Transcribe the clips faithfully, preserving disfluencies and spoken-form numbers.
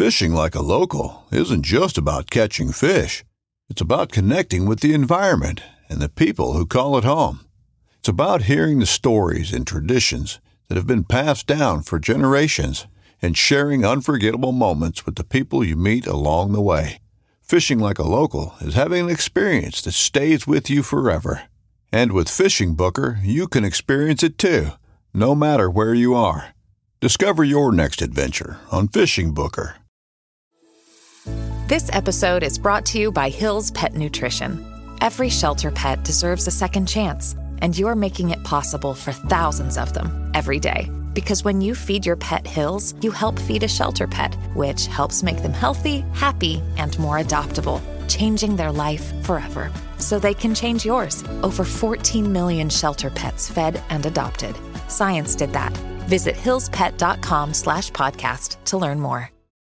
Fishing like a local isn't just about catching fish. It's about connecting with the environment and the people who call it home. It's about hearing the stories and traditions that have been passed down for generations and sharing unforgettable moments with the people you meet along the way. Fishing like a local is having an experience that stays with you forever. And with Fishing Booker, you can experience it too, no matter where you are. Discover your next adventure on Fishing Booker. This episode is brought to you by Hill's Pet Nutrition. Every shelter pet deserves a second chance, and you're making it possible for thousands of them every day. Because when you feed your pet Hill's, you help feed a shelter pet, which helps make them healthy, happy, and more adoptable, changing their life forever. So they can change yours. Over fourteen million shelter pets fed and adopted. Science did that. Visit hillspet.com slash podcast to learn more.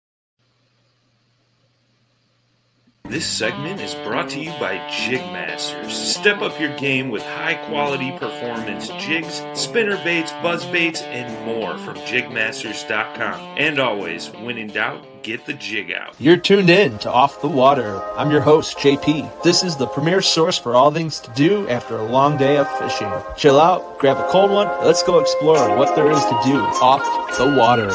This segment is brought to you by Jigmasters. Step up your game with high-quality performance jigs, spinner baits, buzz baits, and more from jigmasters dot com. And always, when in doubt, get the jig out. You're tuned in to Off the Water. I'm your host, J P. This is the premier source for all things to do after a long day of fishing. Chill out, grab a cold one, let's go explore what there is to do off the water.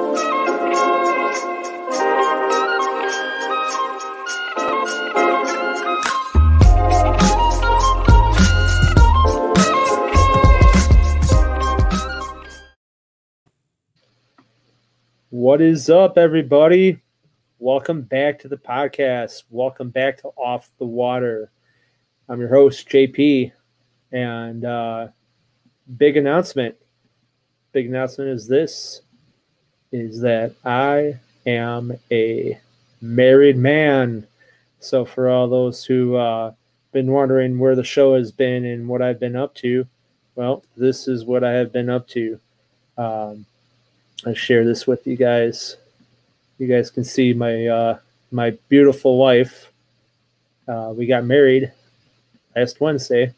What is up, everybody? Welcome back to the podcast. Welcome back to Off the Water. I'm your host, J P, and uh, big announcement. Big announcement is this, is that I am a married man. So for all those who uh, been wondering where the show has been and what I've been up to, well, this is what I have been up to. Um, I share this with you guys. You guys can see my uh, my beautiful wife. Uh, we got married last Wednesday,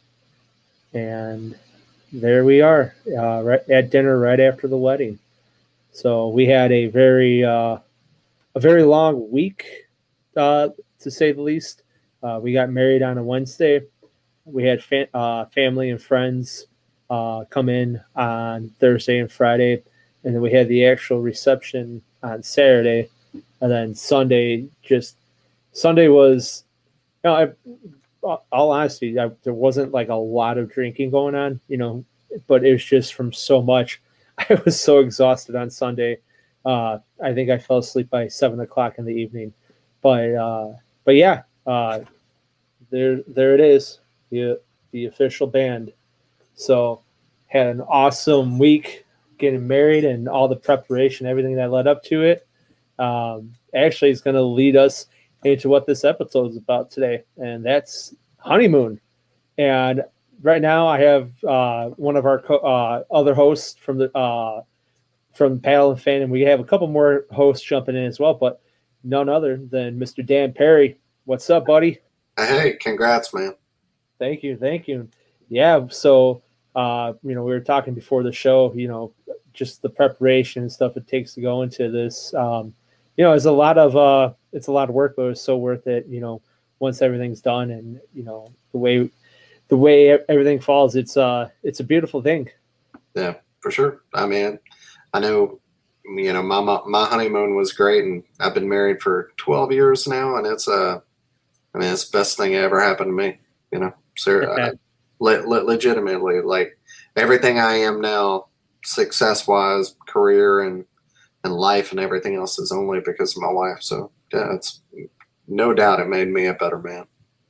and there we are uh, right at dinner right after the wedding. So we had a very uh, a very long week, uh, to say the least. Uh, we got married on a Wednesday. We had fa- uh, family and friends uh, come in on Thursday and Friday. And then we had the actual reception on Saturday. And then Sunday, just Sunday was, you know, I, all honesty, I, there wasn't like a lot of drinking going on, you know, but it was just from so much. I was so exhausted on Sunday. Uh, I think I fell asleep by seven o'clock in the evening. But, uh, but yeah, uh, there, there it is, the, the official band. So had an awesome week. Getting married and all the preparation, everything that led up to it, um, actually is going to lead us into what this episode is about today, and that's honeymoon. And right now, I have uh, one of our co- uh, other hosts from the uh, from Paddle and Fan, and we have a couple more hosts jumping in as well, but none other than Mister Dan Perry. What's up, buddy? Hey, congrats, man. Thank you, thank you. Yeah, so uh, you know, we were talking before the show, you know, just the preparation and stuff it takes to go into this. Um, you know, it's a lot of uh, it's a lot of work, but it's so worth it. You know, once everything's done, and you know the way the way everything falls, it's uh it's a beautiful thing. Yeah, for sure. I mean, I know, you know, my my honeymoon was great, and I've been married for twelve years now, and it's uh, I mean, it's the best thing that ever happened to me. You know, so uh, le- le- legitimately, like everything I am now, success wise, career and and life and everything else is only because of my wife. So yeah, it's no doubt it made me a better man.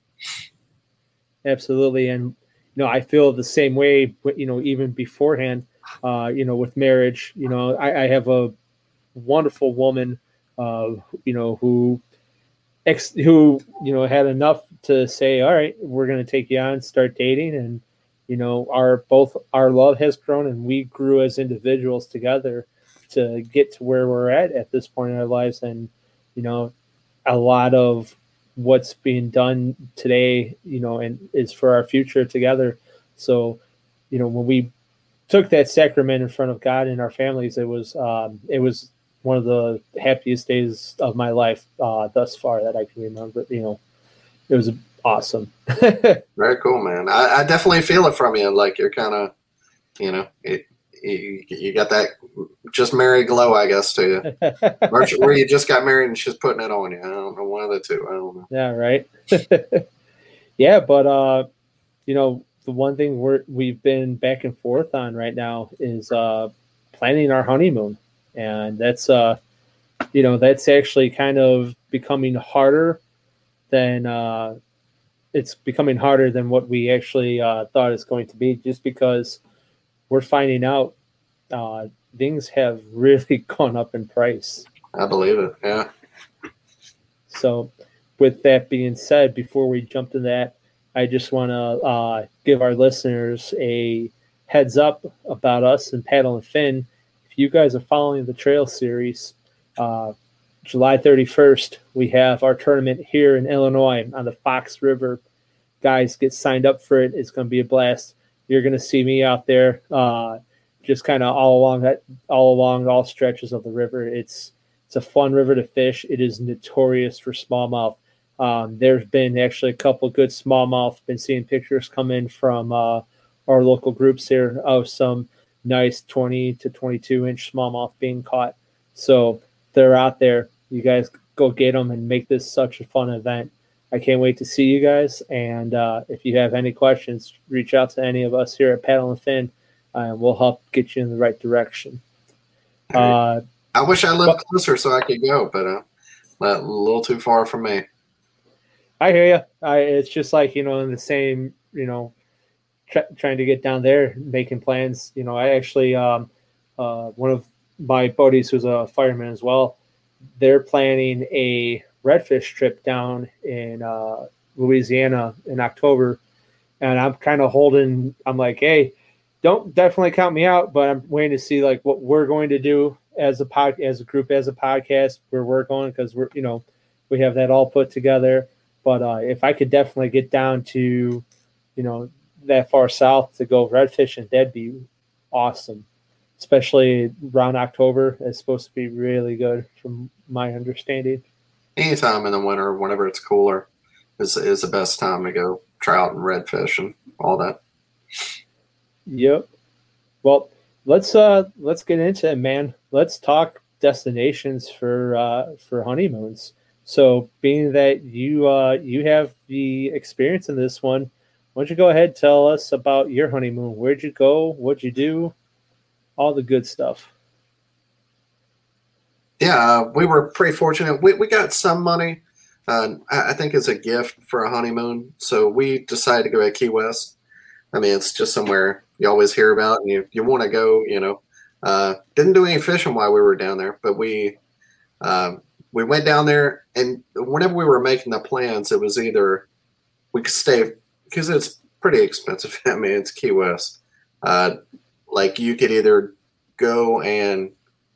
Absolutely. And you know, I feel the same way, you know, even beforehand, uh, you know, with marriage, you know, I, I have a wonderful woman, uh, you know, who ex who, you know, had enough to say, all right, we're going to take you on, start dating. And, you know, our both our love has grown, and we grew as individuals together to get to where we're at at this point in our lives. And, you know, a lot of what's being done today, you know, and is for our future together. So, you know, when we took that sacrament in front of God and our families, it was, um, it was one of the happiest days of my life uh, thus far that I can remember. You know, it was awesome. Very cool, man. I, I definitely feel it from you. Like you're kind of, you know, it, you, you got that just married glow, I guess, to you. Or, or you just got married and she's putting it on you. I don't know, one of the two. I don't know. Yeah, right. Yeah, but uh, you know, the one thing we're we've been back and forth on right now is uh, planning our honeymoon, and that's uh, you know, that's actually kind of becoming harder than uh, it's becoming harder than what we actually uh, thought it's going to be, just because we're finding out uh, things have really gone up in price. I believe it. Yeah. So, with that being said, before we jump to that, I just want to uh, give our listeners a heads up about us and Paddle and Fin. If you guys are following the Trail Series, uh, July thirty-first, we have our tournament here in Illinois on the Fox River. Guys, get signed up for it. It's going to be a blast. You're going to see me out there, uh, just kind of all along that, all along all stretches of the river. It's it's a fun river to fish. It is notorious for smallmouth. Um, there's been actually a couple of good smallmouth. Been seeing pictures come in from uh, our local groups here of some nice twenty to twenty-two inch smallmouth being caught. So they're out there. You guys go get them and make this such a fun event. I can't wait to see you guys. And uh, if you have any questions, reach out to any of us here at Paddle and Fin, uh, and we'll help get you in the right direction. Uh, I wish I lived but, closer so I could go, but uh, a little too far from me. I hear you. I, it's just like, you know, in the same, you know, tr- trying to get down there, making plans. You know, I actually, um, uh, one of my buddies who's a fireman as well, they're planning a redfish trip down in uh, Louisiana in October. And I'm kind of holding, I'm like, hey, don't definitely count me out, but I'm waiting to see like what we're going to do as a pod, as a group, as a podcast, where we're going, because we're, you know, we have that all put together. But uh, if I could definitely get down to, you know, that far south to go redfishing, that'd be awesome. Especially around October, it's supposed to be really good, from my understanding. Anytime in the winter, whenever it's cooler, is is the best time to go trout and redfish and all that. Yep. Well, let's uh let's get into it, man. Let's talk destinations for uh, for honeymoons. So, being that you uh, you have the experience in this one, why don't you go ahead and tell us about your honeymoon? Where'd you go? What'd you do? All the good stuff. Yeah, uh, we were pretty fortunate. We we got some money, uh, I, I think, as a gift for a honeymoon. So we decided to go to Key West. I mean, it's just somewhere you always hear about, and you you want to go. You know, uh, didn't do any fishing while we were down there, but we. Uh, We went down there, and whenever we were making the plans, it was either we could stay, because it's pretty expensive. I mean, it's Key West. Uh, like you could either go and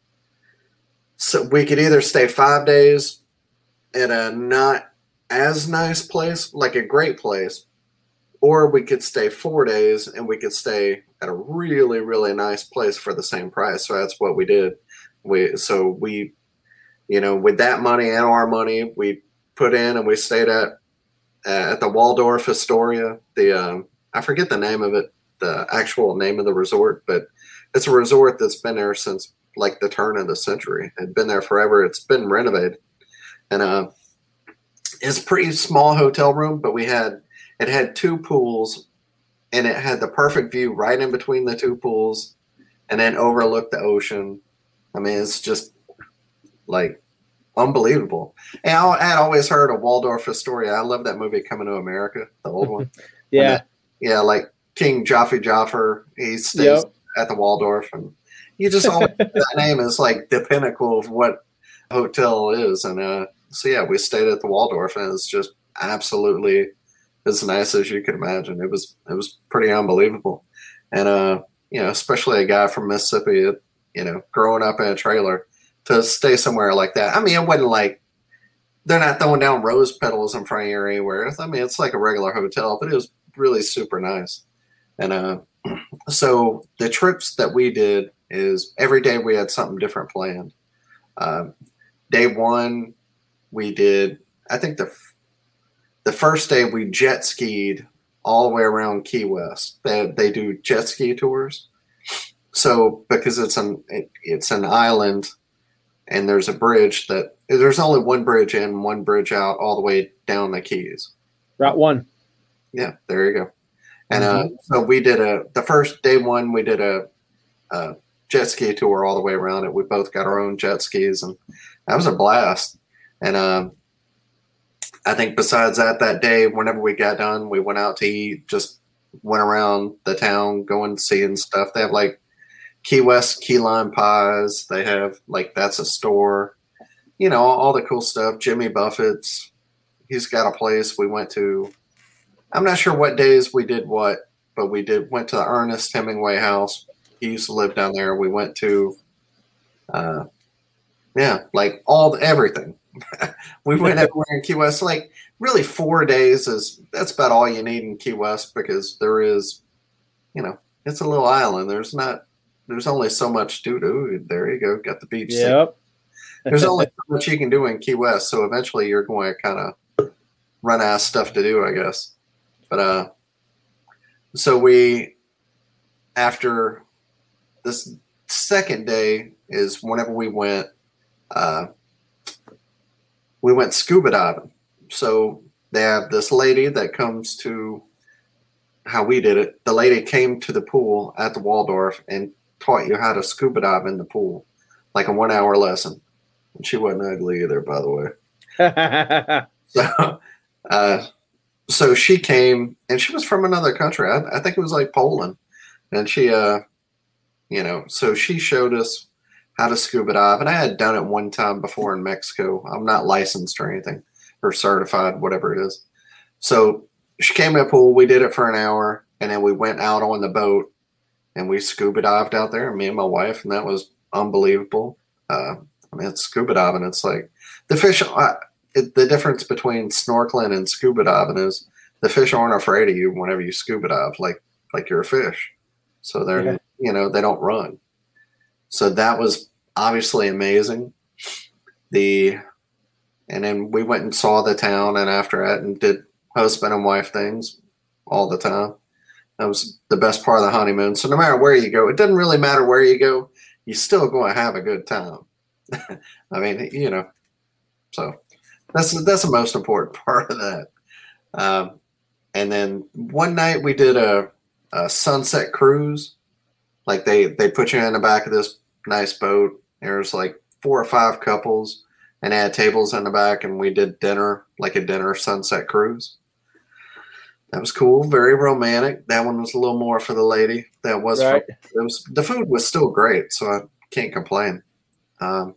so we could either stay five days at a not as nice place, like a great place, or we could stay four days and we could stay at a really, really nice place for the same price. So that's what we did. We so we. You know, with that money and our money, we put in and we stayed at uh, at the Waldorf Astoria. The um, I forget the name of it, the actual name of the resort, but it's a resort that's been there since like the turn of the century. It's been there forever. It's been renovated, and uh, it's a pretty small hotel room, but we had it had two pools, and it had the perfect view right in between the two pools, and then overlooked the ocean. I mean, it's just like unbelievable. And I had always heard of Waldorf Astoria. I love that movie, Coming to America, the old one. Yeah. That, yeah, like King Jaffe Joffer, he stays yep. at the Waldorf. And you just always, that name is like the pinnacle of what a hotel is. And uh, so, yeah, we stayed at the Waldorf, and it's just absolutely as nice as you could imagine. It was, it was pretty unbelievable. And, uh, you know, especially a guy from Mississippi, you know, growing up in a trailer, to stay somewhere like that. I mean, it wasn't like they're not throwing down rose petals in front of you or anywhere. I mean, it's like a regular hotel, but it was really super nice. And uh, so the trips that we did is every day we had something different planned. Uh, day one, we did, I think the the first day we jet skied all the way around Key West. They, they do jet ski tours. So because it's an it, it's an island and there's a bridge that there's only one bridge in, one bridge out, all the way down the Keys. Route one. Yeah, there you go. And mm-hmm. uh, so we did a the first day one we did a, a jet ski tour all the way around it. We both got our own jet skis, and that was a blast. And um, I think besides that, that day, whenever we got done, we went out to eat. Just went around the town, going seeing stuff. They have like Key West key lime pies. They have like that's a store. You know, all, all the cool stuff. Jimmy Buffett's. He's got a place we went to. I'm not sure what days we did what, but we did went to the Ernest Hemingway house. He used to live down there. We went to, uh, yeah, like all everything. We went everywhere in Key West. Like really, four days is that's about all you need in Key West because there is, you know, it's a little island. There's not, there's only so much to do. There you go, got the beach. Yep. There's only so much you can do in Key West. So eventually, you're going to kind of run out of stuff to do, I guess. But uh, so we, after this second day is whenever we went, uh, we went scuba diving. So they have this lady that comes to how we did it. The lady came to the pool at the Waldorf and taught you how to scuba dive in the pool, like a one hour lesson. And she wasn't ugly either, by the way. so, uh, So she came, and she was from another country. I, I think it was like Poland. And she, uh, you know, so she showed us how to scuba dive. And I had done it one time before in Mexico. I'm not licensed or anything, or certified, whatever it is. So she came in the pool. We did it for an hour, and then we went out on the boat, and we scuba dived out there, me and my wife, and that was unbelievable. Uh, I mean, it's scuba diving. It's like the fish. I, It, the difference between snorkeling and scuba diving is the fish aren't afraid of you whenever you scuba dive, like like you're a fish. So they're yeah. you know they don't run. So that was obviously amazing. The and then we went and saw the town, and after that, and did husband and wife things all the time. That was the best part of the honeymoon. So no matter where you go, it doesn't really matter where you go, you're still going to have a good time. I mean, you know, so. That's that's the most important part of that. Um, and then one night we did a, a sunset cruise. Like they, they put you in the back of this nice boat. There's like four or five couples and they had tables in the back, and we did dinner, like a dinner sunset cruise. That was cool. Very romantic. That one was a little more for the lady. That was, right. for, it was the food was still great, so I can't complain. Um,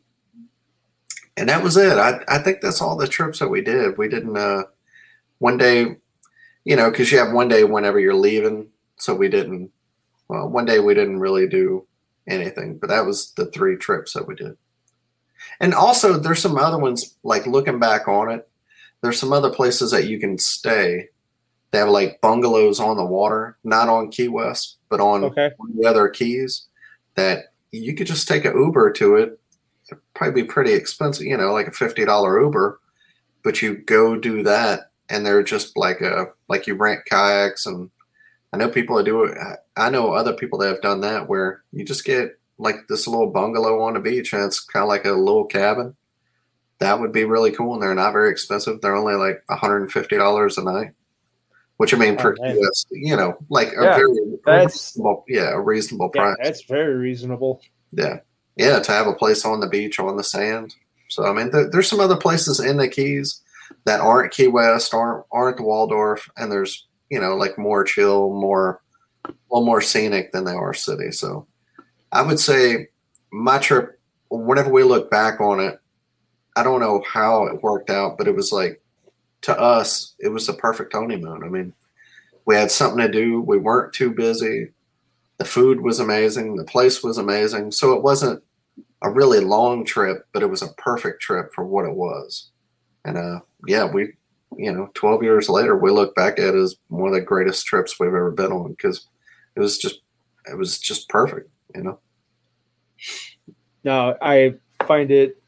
And that was it. I, I think that's all the trips that we did. We didn't, uh, one day, you know, because you have one day whenever you're leaving. So we didn't, well, one day we didn't really do anything. But that was the three trips that we did. And also, there's some other ones, like looking back on it, there's some other places that you can stay. They have like bungalows on the water, not on Key West, but on okay. the other keys that you could just take an Uber to it. It'd probably be pretty expensive, you know, like a fifty dollar Uber, but you go do that, and they're just like a like you rent kayaks, and I know people that do it. I know other people that have done that where you just get like this little bungalow on the beach, and it's kind of like a little cabin. That would be really cool, and they're not very expensive. They're only like one hundred fifty dollars a night, which I mean, for oh, U S, you know, like a yeah, very that's, reasonable, yeah, a reasonable yeah, price. That's very reasonable. Yeah. Yeah, to have a place on the beach, on the sand. So, I mean, there, there's some other places in the Keys that aren't Key West, aren't aren't the Waldorf, and there's, you know, like more chill, more, a little more scenic than they are city. So, I would say my trip, whenever we look back on it, I don't know how it worked out, but it was like, to us, it was the perfect honeymoon. I mean, we had something to do. We weren't too busy. The food was amazing. The place was amazing. So it wasn't a really long trip, but it was a perfect trip for what it was. And uh, yeah, we, you know, twelve years later, we look back at it as one of the greatest trips we've ever been on because it was just, it was just perfect, you know? No, I find it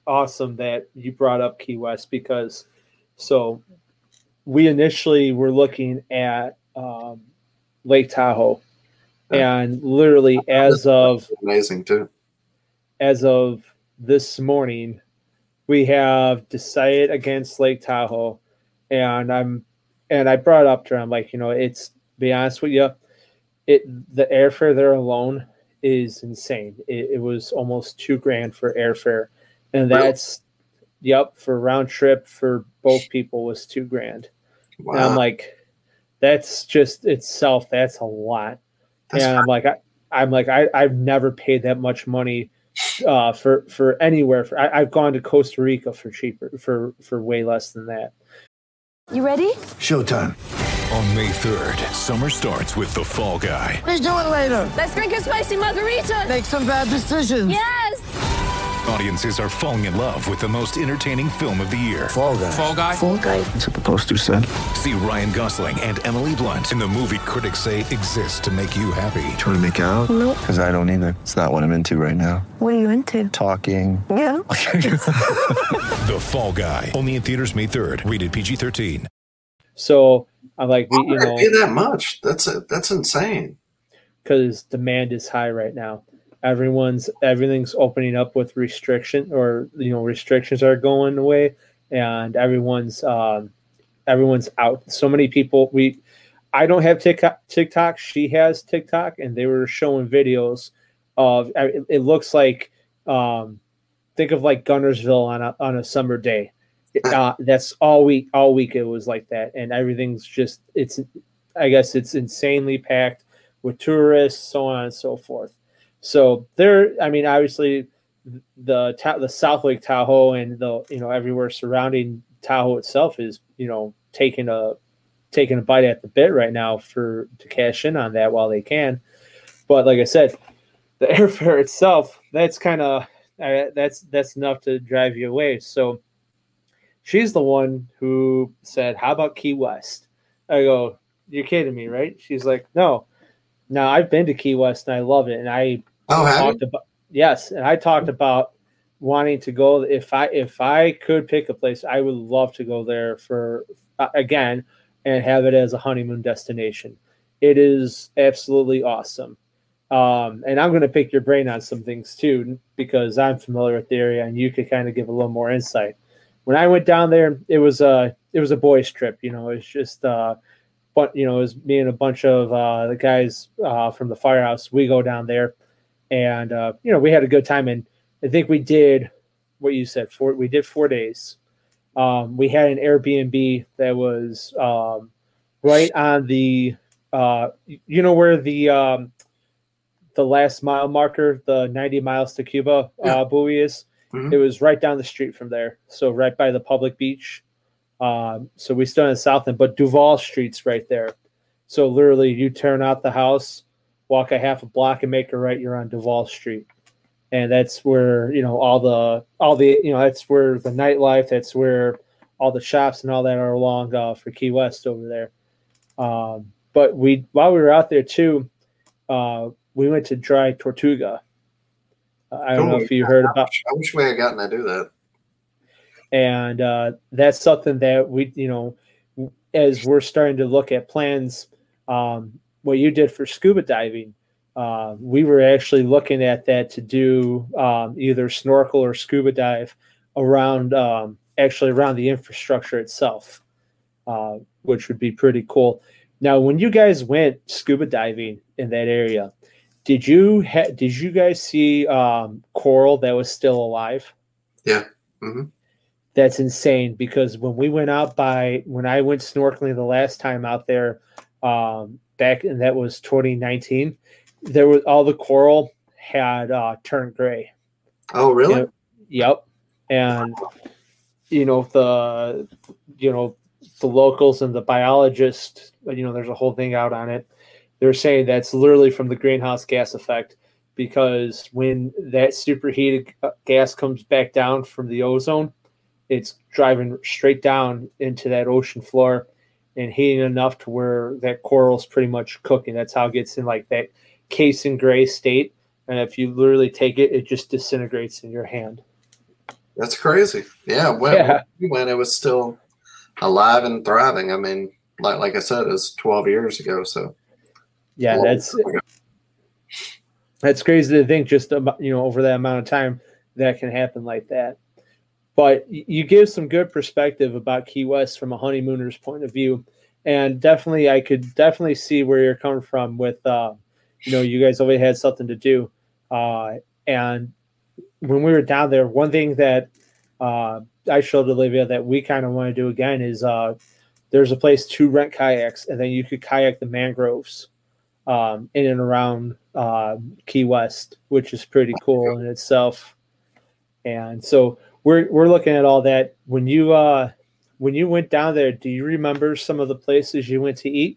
awesome that you brought up Key West because so we initially were looking at um, Lake Tahoe, and literally as of amazing too. As of this morning, we have decided against Lake Tahoe, and I'm and I brought it up to her. I'm like, you know, it's be honest with you, it the airfare there alone is insane. It, it was almost two grand for airfare, and that's yep for round trip for both people was two grand. Wow. And I'm like, that's just itself. That's a lot. That's and I'm like, I, I'm like, I, I've never paid that much money uh, for for anywhere. For, I, I've gone to Costa Rica for cheaper, for for way less than that. You ready? Showtime. On May third, summer starts with The Fall Guy. Let's do it later. Let's drink a spicy margarita. Make some bad decisions. Yes. Audiences are falling in love with the most entertaining film of the year. Fall Guy. Fall Guy. Fall Guy. That's what the poster said. See Ryan Gosling and Emily Blunt in the movie critics say exists to make you happy. Trying to make it out? Nope. Because I don't either. It's not what I'm into right now. What are you into? Talking. Yeah. The Fall Guy. Only in theaters May third. Rated P G thirteen. So I'm like, we, you know, pay that much. That's a, that's insane. Because demand is high right now. Everyone's everything's opening up with restriction, or you know, restrictions are going away, and everyone's um, everyone's out. So many people. We, I don't have TikTok. TikTok. She has TikTok, and they were showing videos of. It, it looks like, um, think of like Gunnersville on a on a summer day. Uh, that's all week. All week it was like that, and everything's just. It's, I guess it's insanely packed with tourists, so on and so forth. So there, I mean, obviously, the the South Lake Tahoe and the you know everywhere surrounding Tahoe itself is you know taking a taking a bite at the bit right now for to cash in on that while they can. But like I said, the airfare itself, that's kind of uh, that's that's enough to drive you away. So she's the one who said, "How about Key West?" I go, "You're kidding me, right?" She's like, "No." Now I've been to Key West and I love it, and I oh, talked about yes, and I talked about wanting to go. If I if I could pick a place, I would love to go there for uh, again and have it as a honeymoon destination. It is absolutely awesome, um, and I'm going to pick your brain on some things too because I'm familiar with the area, and you could kind of give a little more insight. When I went down there, it was a it was a boys' trip. You know, it's just. Uh, But you know, it was me and a bunch of uh, the guys uh, from the firehouse. We go down there, and uh, you know, we had a good time. And I think we did what you said. Four, we did four days. Um, we had an Airbnb that was um, right on the, uh, you know, where the um, the last mile marker, the ninety miles to Cuba uh, buoy is. Mm-hmm. It was right down the street from there, so right by the public beach. Um, so we still in the south end, but Duval Street's right there. So literally you turn out the house, walk a half a block and make a right, you're on Duval Street. And that's where, you know, all the, all the, you know, that's where the nightlife, that's where all the shops and all that are along uh, for Key West over there. Um, but we, while we were out there too, uh, we went to Dry Tortuga. Uh, I don't oh, know if you heard I about. Wish, I wish we had gotten to do that. And uh, that's something that we, you know, as we're starting to look at plans, um, what you did for scuba diving, uh, we were actually looking at that to do um, either snorkel or scuba dive around, um, actually around the infrastructure itself, uh, which would be pretty cool. Now, when you guys went scuba diving in that area, did you ha- did you guys see um, coral that was still alive? Yeah. Mm-hmm. That's insane because when we went out by when I went snorkeling the last time out there um, back and that was twenty nineteen, there was all the coral had uh, turned gray. Oh, really? You know, yep. And you know the you know the locals and the biologists, you know, there's a whole thing out on it. They're saying that's literally from the greenhouse gas effect because when that superheated gas comes back down from the ozone, it's driving straight down into that ocean floor and heating enough to where that coral's pretty much cooking. That's how it gets in like that casein gray state. And if you literally take it, it just disintegrates in your hand. That's crazy. Yeah, when, Yeah. when we went, it was still alive and thriving. I mean, like like I said, it was twelve years ago. So Yeah, long that's time ago. that's crazy to think just about, you know, over that amount of time that can happen like that. But y- you give some good perspective about Key West from a honeymooner's point of view. And definitely, I could definitely see where you're coming from with, uh, you know, you guys always had something to do. Uh, and when we were down there, one thing that uh, I showed Olivia that we kind of want to do again is uh, there's a place to rent kayaks, and then you could kayak the mangroves um, in and around uh, Key West, which is pretty cool in itself. And so we're we're looking at all that. When you uh, when you went down there, do you remember some of the places you went to eat?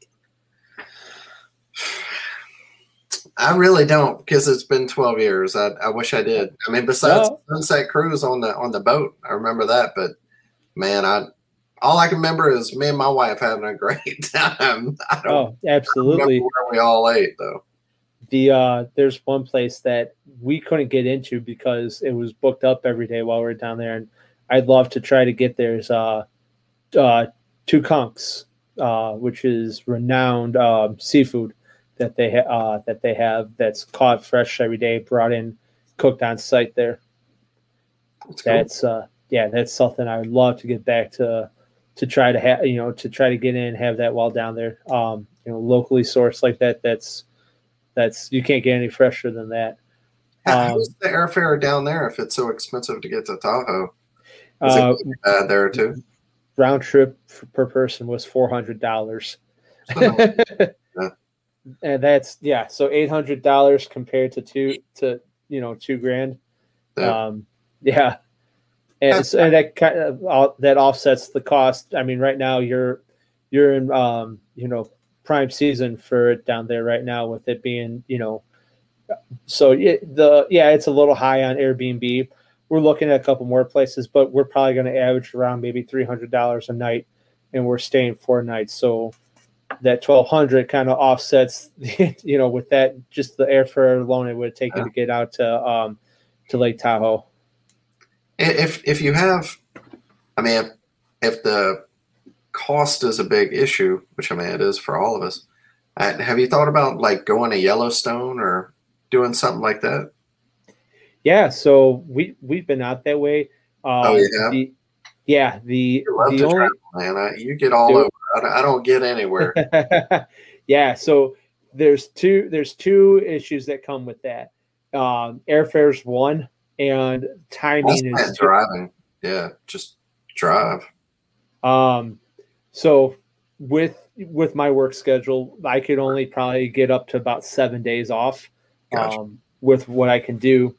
I really don't, because it's been twelve years. I, I wish I did. I mean, besides No. Sunset Cruise on the on the boat, I remember that. But man, I all I can remember is me and my wife having a great time. I don't Oh, absolutely. remember where we all ate though. The uh, there's one place that we couldn't get into because it was booked up every day while we were down there, and I'd love to try to get there's uh, uh, Two Conks, uh, which is renowned uh, seafood that they ha- uh, that they have that's caught fresh every day, brought in, cooked on site there. That's cool. That's uh, yeah, that's something I would love to get back to to try to have you know to try to get in and have that while down there. Um, you know, locally sourced like that. That's that's you can't get any fresher than that. How- Um, How's the airfare down there if it's so expensive to get to Tahoe? Is uh, it bad there too? round trip f- per person was four hundred dollars. Yeah. And that's yeah, so eight hundred dollars compared to two to you know two grand. Yeah. Um, yeah, and so, and that kind of uh, that offsets the cost. I mean, right now you're you're in um, you know prime season for it down there right now with it being you know, so it, the yeah it's a little high on Airbnb. We're looking at a couple more places, but we're probably going to average around maybe three hundred dollars a night, and we're staying four nights. So that twelve hundred kind of offsets, you know, with that just the airfare alone it would take Yeah. to get out to um to Lake Tahoe. If if you have, I mean, if, if the cost is a big issue, which I mean it is for all of us, uh, have you thought about like going to Yellowstone or doing something like that? Yeah, so we we've been out that way. Uh, Oh, yeah? The, yeah, the You love the to only travel, man. I, you get all Dude. over. I don't, I don't get anywhere. yeah, so there's two there's two issues that come with that. Um, airfare's one, and That's timing not is two. driving. Yeah, just drive. Um, so with with my work schedule, I could only probably get up to about seven days off Gotcha. um, with what I can do.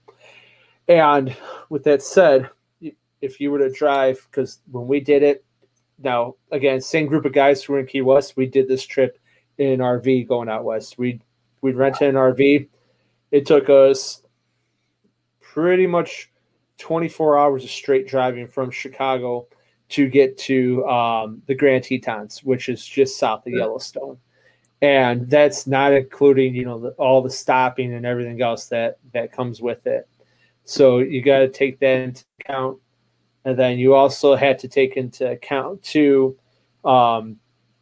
And with that said, if you were to drive, because when we did it, now again, same group of guys who were in Key West, we did this trip in an R V going out west. We we rented an R V. It took us pretty much twenty-four hours of straight driving from Chicago to get to um, the Grand Tetons, which is just south of Yeah. Yellowstone. And that's not including, you know, the, all the stopping and everything else that, that comes with it. So you got to take that into account. And then you also had to take into account, too, um,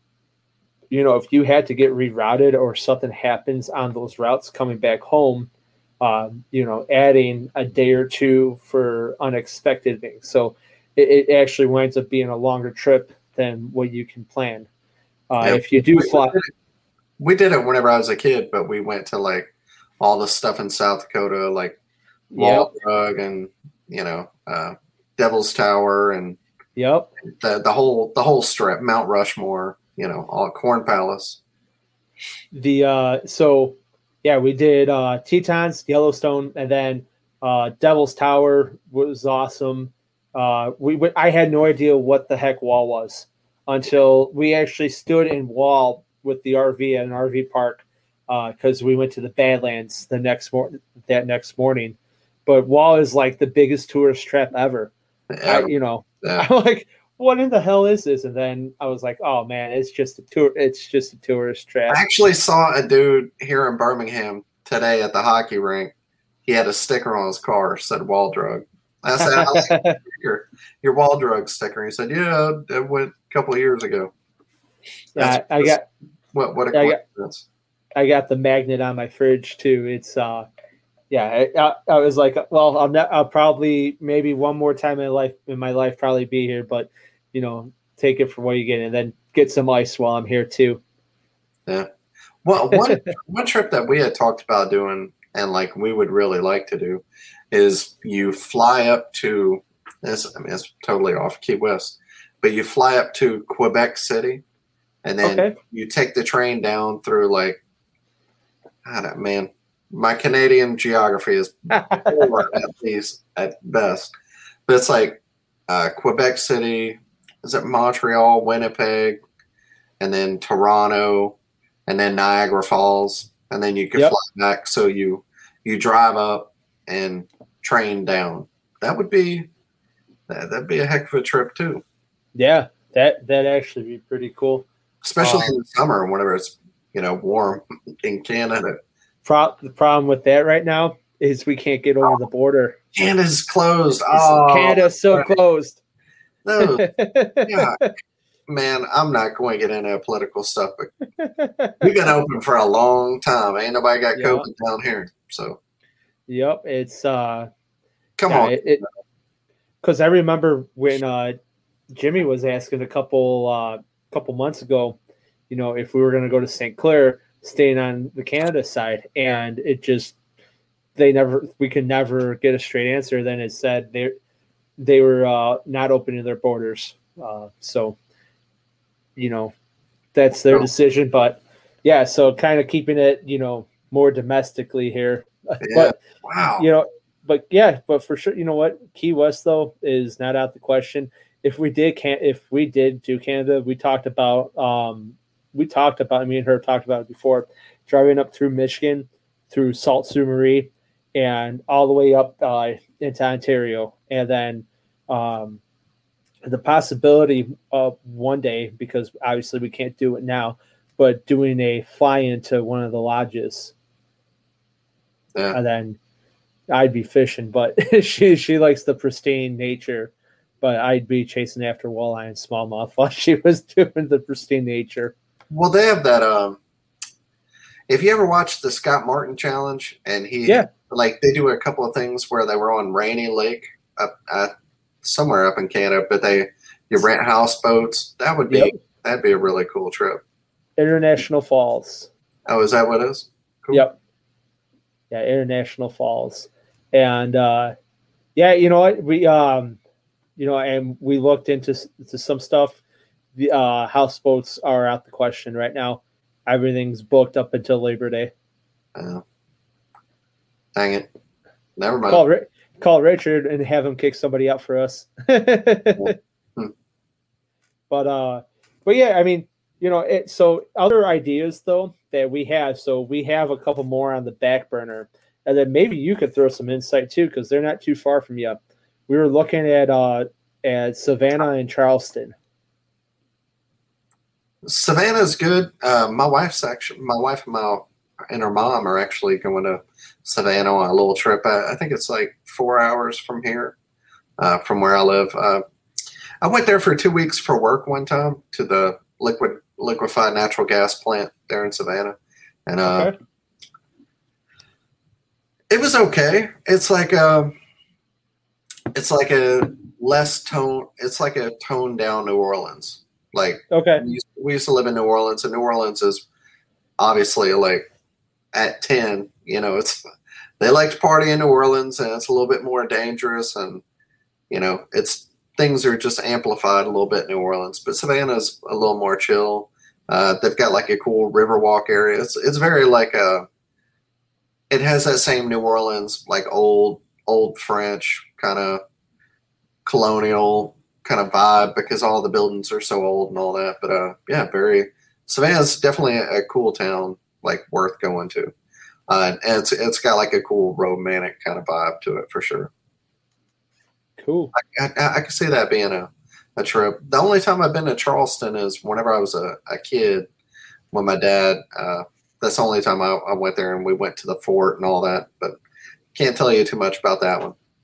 you know, if you had to get rerouted or something happens on those routes coming back home, um, you know, adding a day or two for unexpected things. So it, it actually winds up being a longer trip than what you can plan. Uh, Yeah, if you do we- fly, We did it whenever I was a kid, but we went to like all the stuff in South Dakota, like yep, Wall Drug and you know uh, Devil's Tower and yep. the the whole the whole strip, Mount Rushmore, you know, all Corn Palace. The uh, so yeah, we did uh, Tetons, Yellowstone, and then uh, Devil's Tower was awesome. Uh, we we- I had no idea what the heck Wall was until we actually stood in Wall with the R V at an R V park because we went to the Badlands the next mor- that next morning. But Wall is like the biggest tourist trap ever. I, Ever. you know, Yeah. I'm like, what in the hell is this? And then I was like, oh man, it's just a tour. It's just a tourist trap. I actually saw a dude here in Birmingham today at the hockey rink. He had a sticker on his car said Wall Drug. I said, I like your, your wall drug sticker. He said, yeah, it went a couple of years ago. Yeah, I, I got what what a I coincidence. Got, I got the magnet on my fridge too. It's uh, yeah. I, I was like, well, I'll not, I'll probably maybe one more time in life in my life probably be here, but you know, take it for what you get, and then get some ice while I'm here too. Yeah. Well, one one trip that we had talked about doing, and like we would really like to do, is you fly up to this. I mean, it's totally off Key West, but you fly up to Quebec City, and then Okay. you take the train down through like, I don't man, my Canadian geography is poor at least at best, but it's like uh, Quebec City, is it Montreal, Winnipeg, and then Toronto. And then Niagara Falls, and then you can Yep. fly back. So you you drive up and train down. That would be that, that'd be a heck of a trip too, Yeah, that that actually be pretty cool. especially Um, in the summer whenever it's you know warm in Canada. Pro- the problem with that right now is we can't get over the border. Canada's closed. Oh, Canada's so closed. no, yeah, man, I'm not going to get into political stuff, but we've been open for a long time. Ain't nobody got Yeah. COVID down here, so Yep, it's uh, come yeah, on. it because I remember when uh, Jimmy was asking a couple uh, couple months ago, you know, if we were going to go to Saint Clair, staying on the Canada side, and it just they never we could never get a straight answer. Then it said they they were uh, not opening their borders, uh, so you know that's their No. decision. But yeah, so kind of keeping it you know more domestically here, Yeah. but Wow. you know, but yeah, but for sure, you know what, Key West though is not out the question. If we did can if we did do Canada, we talked about um we talked about me and her talked about it before, driving up through Michigan, through Sault Ste. Marie, and all the way up uh, into Ontario, and then um, the possibility of one day, because obviously we can't do it now, but doing a fly into one of the lodges, Yeah. and then I'd be fishing, but she she likes the pristine nature, but I'd be chasing after walleye and smallmouth while she was doing the pristine nature. Well, they have that. Um, if you ever watched the Scott Martin challenge, and he, Yeah. like they do a couple of things where they were on Rainy Lake up uh, somewhere up in Canada, but they you rent houseboats. That would be Yep. that'd be a really cool trip. International Falls. Oh, is that what it is? Cool. Yep. Yeah, International Falls. And uh yeah, you know what? We um you know, and we looked into to some stuff. The uh houseboats are out the question right now. Everything's booked up until Labor Day. Uh, dang it. Never mind. Call Ri- call Richard and have him kick somebody out for us. Hmm. But uh but yeah, I mean, you know, it so other ideas though that we have. So we have a couple more on the back burner. And then maybe you could throw some insight too, because they're not too far from you. We were looking at uh at Savannah and Charleston. Savannah's good. Uh, my wife's actually my wife and my and her mom are actually going to Savannah on a little trip. I, I think it's like four hours from here, uh, from where I live. Uh, I went there for two weeks for work one time to the liquid liquefied natural gas plant there in Savannah, and uh, Okay. it was okay. It's like a, it's like a less tone. It's like a toned down New Orleans. Like Okay. we used, we used to live in New Orleans, and New Orleans is obviously like at ten. You know, it's they like to party in New Orleans, and it's a little bit more dangerous, and you know, it's things are just amplified a little bit in New Orleans. But Savannah's a little more chill. Uh, they've got like a cool Riverwalk area. It's it's very like a. It has that same New Orleans like old old French kind of colonial kind of vibe because all the buildings are so old and all that. But uh, yeah, very Savannah's definitely a, a cool town, like worth going to. Uh, and it's it's got like a cool romantic kind of vibe to it for sure. Cool. I, I, I can see that being a, a trip. The only time I've been to Charleston is whenever I was a, a kid when my dad. Uh, that's the only time I, I went there, and we went to the fort and all that. But can't tell you too much about that one.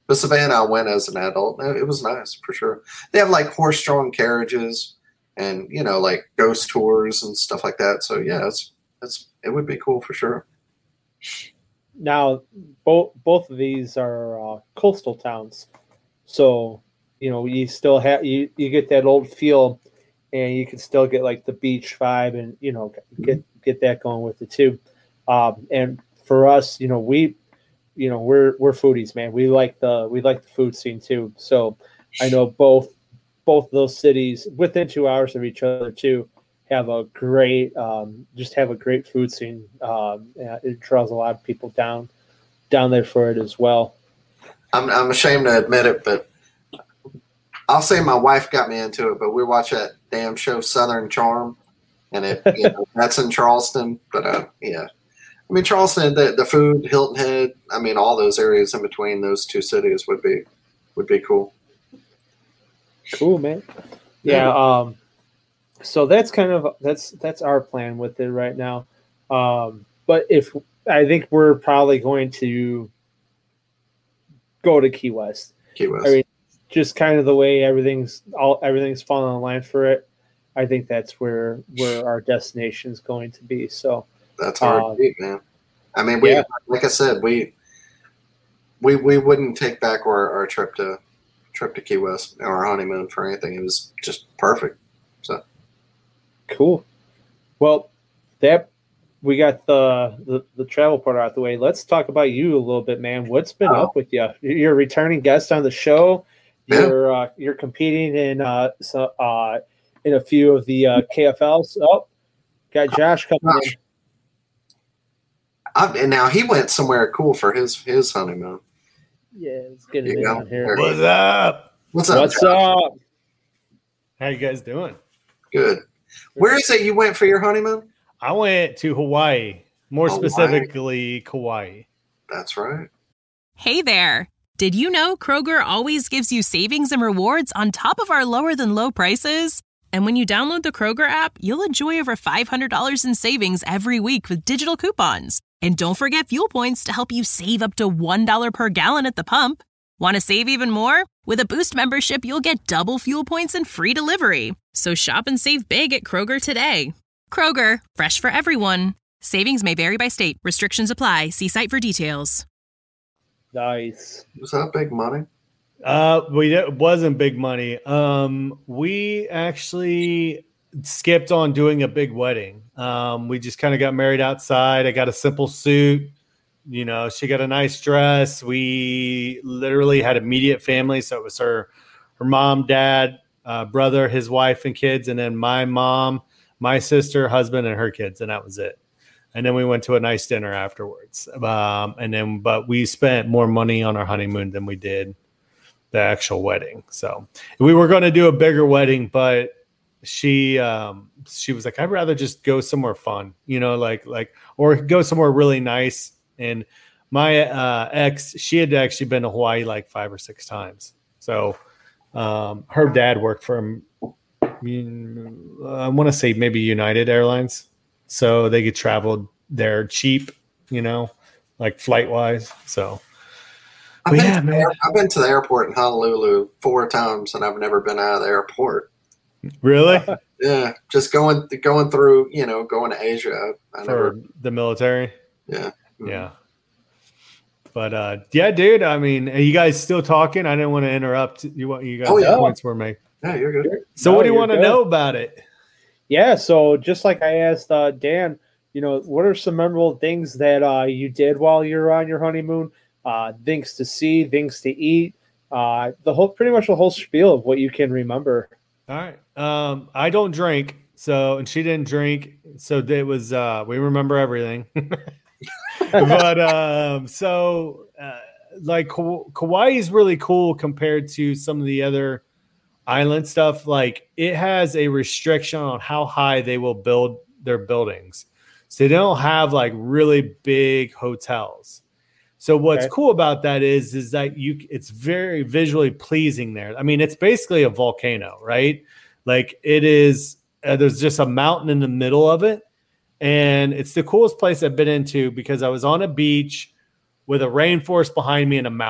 But Savannah, I went as an adult. It was nice for sure. They have like horse-drawn carriages, and you know, like ghost tours and stuff like that. So yeah, it's it's it would be cool for sure. Now, both both of these are uh, coastal towns, so you know you still have you, you get that old feel, and you can still get like the beach vibe, and you know get get that going with it too. Um, and for us, you know we, you know we're we're foodies, man. We like the we like the food scene too. So I know both both of those cities within two hours of each other too have a great, um, just have a great food scene. Um, it draws a lot of people down, down there for it as well. I'm I'm ashamed to admit it, but I'll say my wife got me into it. But we watch that damn show Southern Charm, and it you know, that's in Charleston. But uh, yeah, I mean Charleston, the the food, Hilton Head. I mean all those areas in between those two cities would be would be cool. Cool, man. Yeah. Um, So that's kind of that's that's our plan with it right now. Um, but if I think we're probably going to go to Key West. Key West. I mean, just kind of the way everything's all everything's falling in line for it. I think that's where where our destination is going to be. So that's hard um, to beat, man. I mean, we yeah. like I said, we we we wouldn't take back our, our trip to trip to Key West or our honeymoon for anything. It was just perfect. So. Cool. Well, that we got the, the the travel part out of the way. Let's talk about you a little bit, man. What's been oh. up with you? You're a returning guest on the show. Yeah. You're uh, you're competing in uh, so, uh in a few of the uh, K F Ls. Oh, got Josh coming Josh. in. I, and now he went somewhere cool for his his honeymoon. Yeah, let's get it in on here. What's up? What's up? What's Josh? up? How you guys doing? Good. Where is it you went for your honeymoon? I went to Hawaii, more Hawaii. specifically Kauai. That's right. Hey there. Did you know Kroger always gives you savings and rewards on top of our lower than low prices? And when you download the Kroger app, you'll enjoy over five hundred dollars in savings every week with digital coupons. And don't forget fuel points to help you save up to one dollar per gallon at the pump. Want to save even more? With a Boost membership, you'll get double fuel points and free delivery. So shop and save big at Kroger today. Kroger, fresh for everyone. Savings may vary by state. Restrictions apply. See site for details. Nice. Was that big money? Uh, we it wasn't big money. Um, we actually skipped on doing a big wedding. Um, we just kind of got married outside. I got a simple suit. You know, she got a nice dress. We literally had immediate family. So it was her, her mom, dad, uh, brother, his wife and kids. And then my mom, my sister, husband, and her kids. And that was it. And then we went to a nice dinner afterwards. Um, and then, but we spent more money on our honeymoon than we did the actual wedding. So we were going to do a bigger wedding, but she, um, she was like, I'd rather just go somewhere fun, you know, like, like, or go somewhere really nice. And my uh, ex, she had actually been to Hawaii like five or six times. So um, her dad worked for, I want to say maybe United Airlines. So they could travel there cheap, you know, like flight wise. So, I've been, yeah, to man. the, I've been to the airport in Honolulu four times and I've never been out of the airport. Really? Yeah. Just going, going through, you know, going to Asia. I For never, the military. yeah. Yeah. But uh, yeah, dude. I mean, are you guys still talking? I didn't want to interrupt. You want you guys Oh, yeah. points were made. Yeah, you're good. So No, what do you you're want to good. know about it? Yeah, so just like I asked uh, Dan, you know, what are some memorable things that uh, you did while you were on your honeymoon? Uh, things to see, things to eat, uh, the whole, pretty much the whole spiel of what you can remember. All right. Um, I don't drink, so and she didn't drink, so it was. Uh, we remember everything. But um, so uh, like Ka- Kauai is really cool compared to some of the other island stuff. Like it has a restriction on how high they will build their buildings, so they don't have like really big hotels. So what's Okay. cool about that is, is that you, it's very visually pleasing there. I mean, it's basically a volcano, right? Like it is, uh, there's just a mountain in the middle of it. And it's the coolest place I've been into because I was on a beach with a rainforest behind me and a mountain.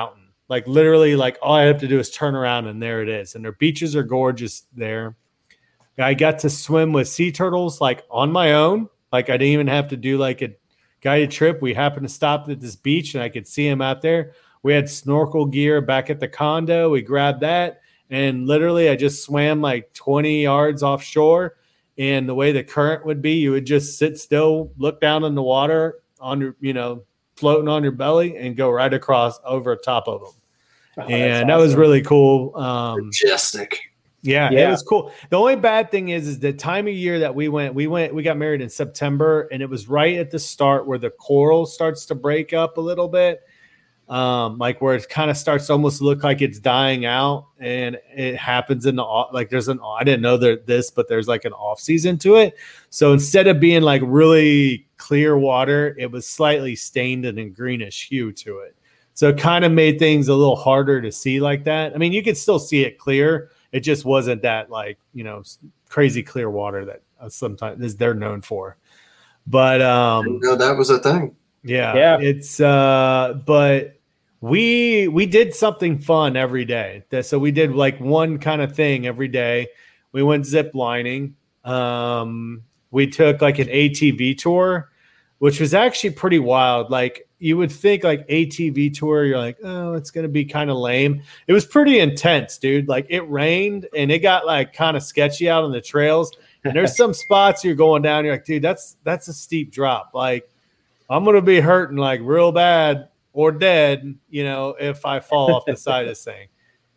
Like literally, like all I have to do is turn around and there it is. And their beaches are gorgeous there. I got to swim with sea turtles like on my own. Like I didn't even have to do like a guided trip. We happened to stop at this beach and I could see them out there. We had snorkel gear back at the condo. We grabbed that and literally I just swam like twenty yards offshore. And the way the current would be, you would just sit still, look down in the water on your, you know, floating on your belly and go right across over top of them. Oh, and that awesome. was really cool. Um, Majestic. Yeah, yeah, it was cool. The only bad thing is, is the time of year that we went, we went, we got married in September and it was right at the start where the coral starts to break up a little bit. Um, like where it kind of starts to almost look like it's dying out, and it happens in the like there's an I didn't know there this, but there's like an off season to it. So instead of being like really clear water, it was slightly stained and a greenish hue to it. So it kind of made things a little harder to see like that. I mean, you could still see it clear. It just wasn't that like, you know, crazy clear water that uh, sometimes they're known for. But um, no, that was a thing. Yeah, yeah. It's uh, but we we did something fun every day. So we did like one kind of thing every day. We went zip lining. Um, we took like an A T V tour, which was actually pretty wild. Like you would think like A T V tour, you're like, oh, it's gonna be kind of lame. It was pretty intense, dude. Like it rained and it got like kind of sketchy out on the trails. And there's some spots you're going down. You're like, dude, that's that's a steep drop. Like I'm going to be hurting like real bad or dead, you know, if I fall off the side of this thing.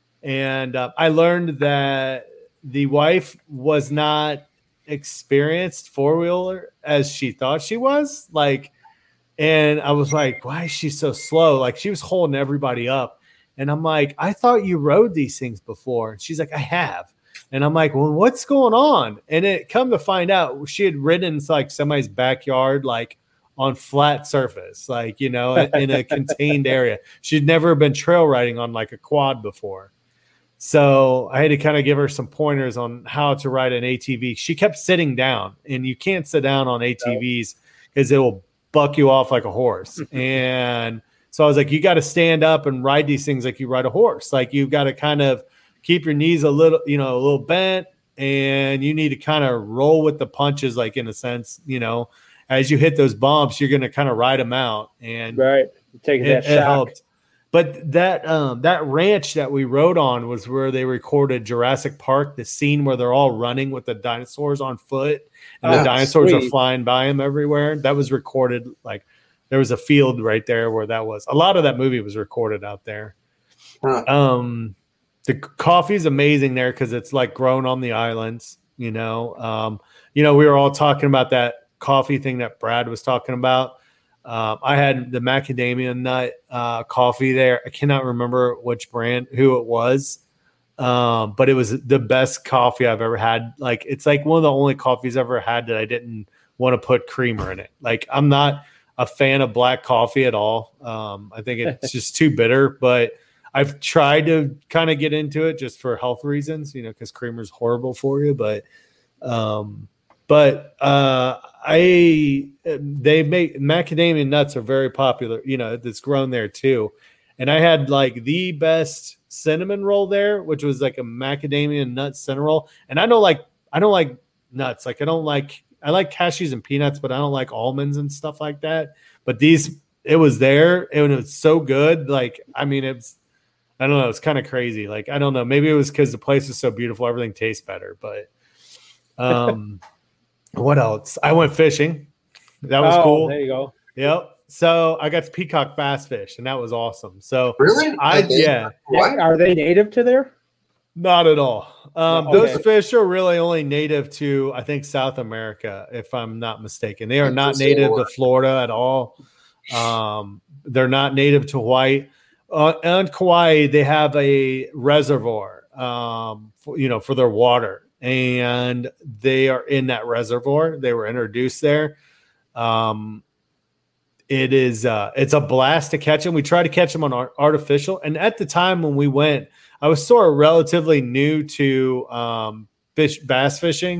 And uh, I learned that the wife was not experienced four-wheeler as she thought she was. Like, and I was like, why is she so slow? Like she was holding everybody up. And I'm like, I thought you rode these things before. And she's like, I have. And I'm like, well, what's going on? And it come to find out she had ridden in like somebody's backyard, like on flat surface, like, you know, in a contained area. She'd never been trail riding on like a quad before. So I had to kind of give her some pointers on how to ride an A T V. She kept sitting down, and you can't sit down on A T Vs because it will buck you off like a horse. And so I was like, you got to stand up and ride these things like you ride a horse. Like you've got to kind of keep your knees a little, you know, a little bent, and you need to kind of roll with the punches, like in a sense, you know, as you hit those bumps, you're going to kind of ride them out, and right, taking that it, it shock. helped. But that um, that ranch that we rode on was where they recorded Jurassic Park, the scene where they're all running with the dinosaurs on foot, and oh, the dinosaurs sweet. are flying by them everywhere. That was recorded. Like there was a field right there where that was. A lot of that movie was recorded out there. Huh. Um, the coffee is amazing there because it's like grown on the islands. You know, um, you know, we were all talking about that coffee thing that Brad was talking about. Um, I had the macadamia nut uh, coffee there. I cannot remember which brand, who it was, um, but it was the best coffee I've ever had. Like it's like one of the only coffees I've ever had that I didn't want to put creamer in it. Like I'm not a fan of black coffee at all. Um, I think it's just too bitter, but I've tried to kind of get into it just for health reasons, you know, because creamer is horrible for you. But um, But uh, I they make macadamia nuts are very popular. You know, it's grown there too. And I had like the best cinnamon roll there, which was like a macadamia nut cinnamon roll. And I don't like I don't like nuts. Like I don't like I like cashews and peanuts, but I don't like almonds and stuff like that. But these, it was there and it was so good. Like I mean, it's I don't know. It's kind of crazy. Like I don't know. Maybe it was because the place is so beautiful, everything tastes better. But um. What else? I went fishing. That was oh, cool. There you go. Yep. So I got to peacock bass fish, and that was awesome. So really, I yeah. What? Are they native to there? Not at all. Um, okay. Those fish are really only native to, I think, South America, if I'm not mistaken. They are not native to Florida at all. Um, they're not native to Hawaii. Uh, on Kauai, they have a reservoir, um, for, you know, for their water. And they are in that reservoir. They were introduced there. Um, it is uh, it's a blast to catch them. We try to catch them on art- artificial. And at the time when we went, I was sort of relatively new to um, fish bass fishing.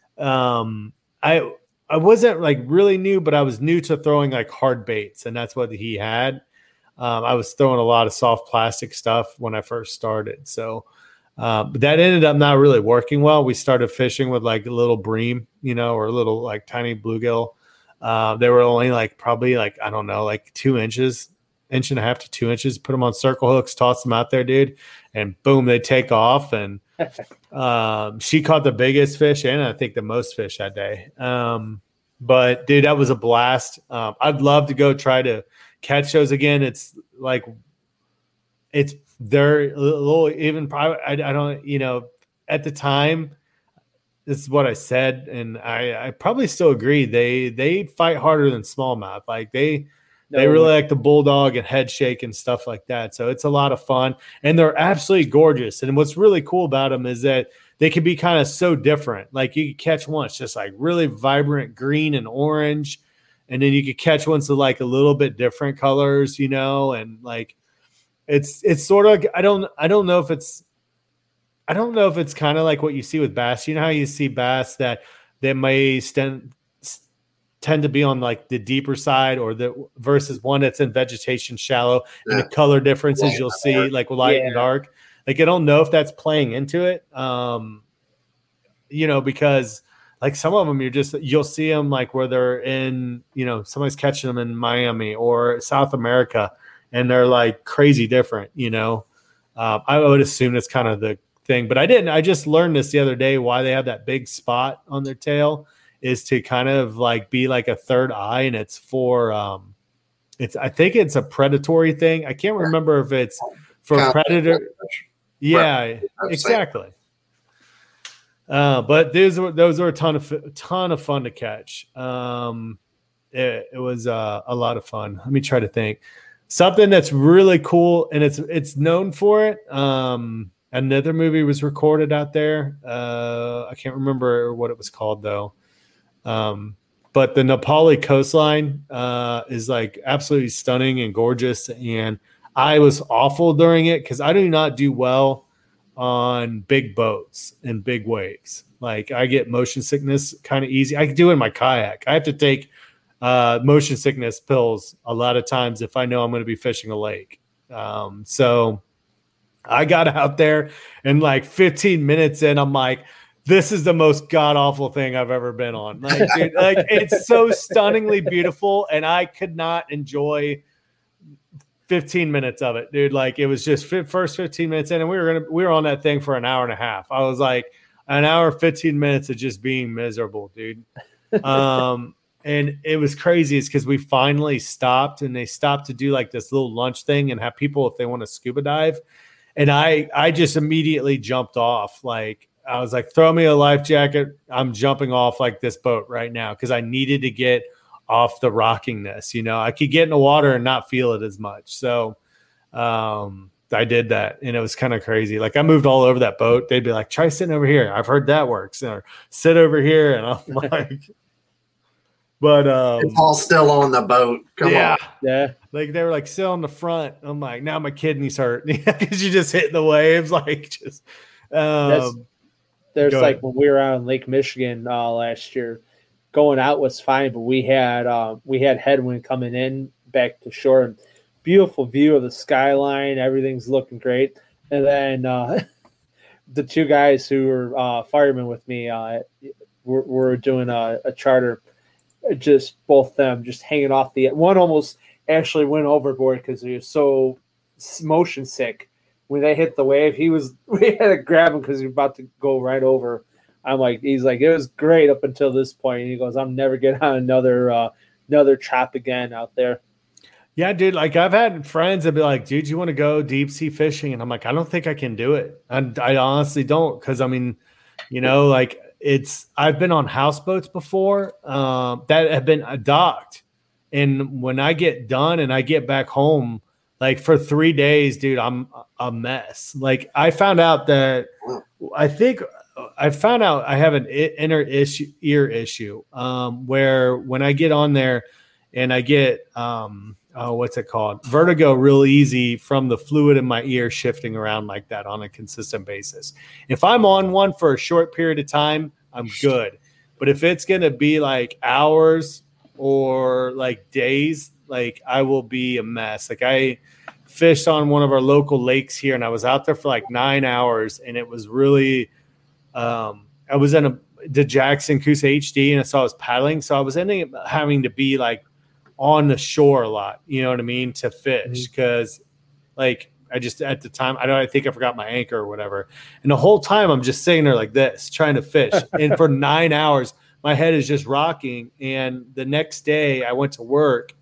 Um, I I wasn't like really new, but I was new to throwing like hard baits, and that's what he had. Um, I was throwing a lot of soft plastic stuff when I first started. So, uh, but that ended up not really working well. We started fishing with like a little bream, you know, or a little like tiny bluegill. Uh, they were only like probably like, I don't know, like two inches, inch and a half to two inches, put them on circle hooks, toss them out there, dude. And boom, they take off. And um, she caught the biggest fish and I think the most fish that day. Um, but dude, that was a blast. Um, I'd love to go try to catch those again. It's like, it's, they're a little even private. I, I don't, you know, at the time, this is what I said, and I, I probably still agree. They they fight harder than smallmouth. Like they no, they really like the bulldog and head shake and stuff like that. So it's a lot of fun, and they're absolutely gorgeous. And what's really cool about them is that they can be kind of so different. Like you could catch one, it's just like really vibrant green and orange, and then you could catch ones with like a little bit different colors, you know, and like. It's it's sort of I don't I don't know if it's I don't know if it's kind of like what you see with bass. You know how you see bass that they may stand, tend to be on like the deeper side, or the versus one that's in vegetation shallow, yeah. and the color differences yeah, you'll see dark. Like light yeah. and dark. Like I don't know if that's playing into it. Um, you know, because like some of them you're just you'll see them like where they're in, you know, somebody's catching them in Miami or South America. And they're like crazy different, you know. Uh, I would assume that's kind of the thing, but I didn't. I just learned this the other day. Why they have that big spot on their tail is to kind of like be like a third eye, and it's for um, it's. I think it's a predatory thing. I can't remember if it's for predator. Yeah, exactly. Uh, but those were those were a ton of ton of fun to catch. Um, it, it was uh, a lot of fun. Let me try to think. Something that's really cool, and it's it's known for it. Um, another movie was recorded out there. Uh, I can't remember what it was called though. Um, but the Napali coastline uh, is like absolutely stunning and gorgeous. And I was awful during it because I do not do well on big boats and big waves. Like I get motion sickness kind of easy. I can do it in my kayak. I have to take Uh, motion sickness pills a lot of times if I know I'm going to be fishing a lake. Um, so I got out there and like fifteen minutes in, I'm like, this is the most god awful thing I've ever been on. Like, dude, like it's so stunningly beautiful. And I could not enjoy fifteen minutes of it, dude. Like it was just first fifteen minutes in and we were going to, we were on that thing for an hour and a half. I was like an hour, fifteen minutes of just being miserable, dude. Um, And it was crazy is because we finally stopped and they stopped to do like this little lunch thing and have people if they want to scuba dive. And I I just immediately jumped off. Like I was like, throw me a life jacket. I'm jumping off like this boat right now because I needed to get off the rockingness. You know, I could get in the water and not feel it as much. So um, I did that and it was kind of crazy. Like I moved all over that boat. They'd be like, try sitting over here. I've heard that works. Or sit over here. And I'm like... But um, it's all still on the boat. Come yeah, on. Yeah. Like they were like still on the front. I'm like, now my kidneys hurt because you just hit the waves. Like just um, there's like when we were out in Lake Michigan uh, last year, going out was fine, but we had uh, we had headwind coming in back to shore. Beautiful view of the skyline. Everything's looking great. And then uh, the two guys who were uh, firemen with me uh, were, were doing a, a charter. Just both them just hanging off the one almost actually went overboard because he was so motion sick when they hit the wave. He was we had to grab him because he was about to go right over. I'm like, he's like, it was great up until this point. And he goes, I'm never getting on another uh, another trap again out there. Yeah, dude. Like I've had friends that be like, dude, you want to go deep sea fishing? And I'm like, I don't think I can do it. And I honestly don't because I mean, you know, like. It's I've been on houseboats before uh, that have been docked, and when I get done and I get back home, like for three days, dude, I'm a mess. Like I found out that I think I found out I have an inner issue, ear issue, um, where when I get on there and I get um, oh, what's it called? Vertigo real easy from the fluid in my ear shifting around like that on a consistent basis. If I'm on one for a short period of time, I'm good. But if it's going to be like hours or like days, like I will be a mess. Like I fished on one of our local lakes here, and I was out there for like nine hours, and it was really, um, I was in a the Jackson Coosa H D, and so I was paddling, so I was ending up having to be like on the shore a lot. You know what I mean, to fish because, mm-hmm. like. I just, at the time, I don't, I think I forgot my anchor or whatever. And the whole time I'm just sitting there like this, trying to fish. And for nine hours, my head is just rocking. And the next day I went to work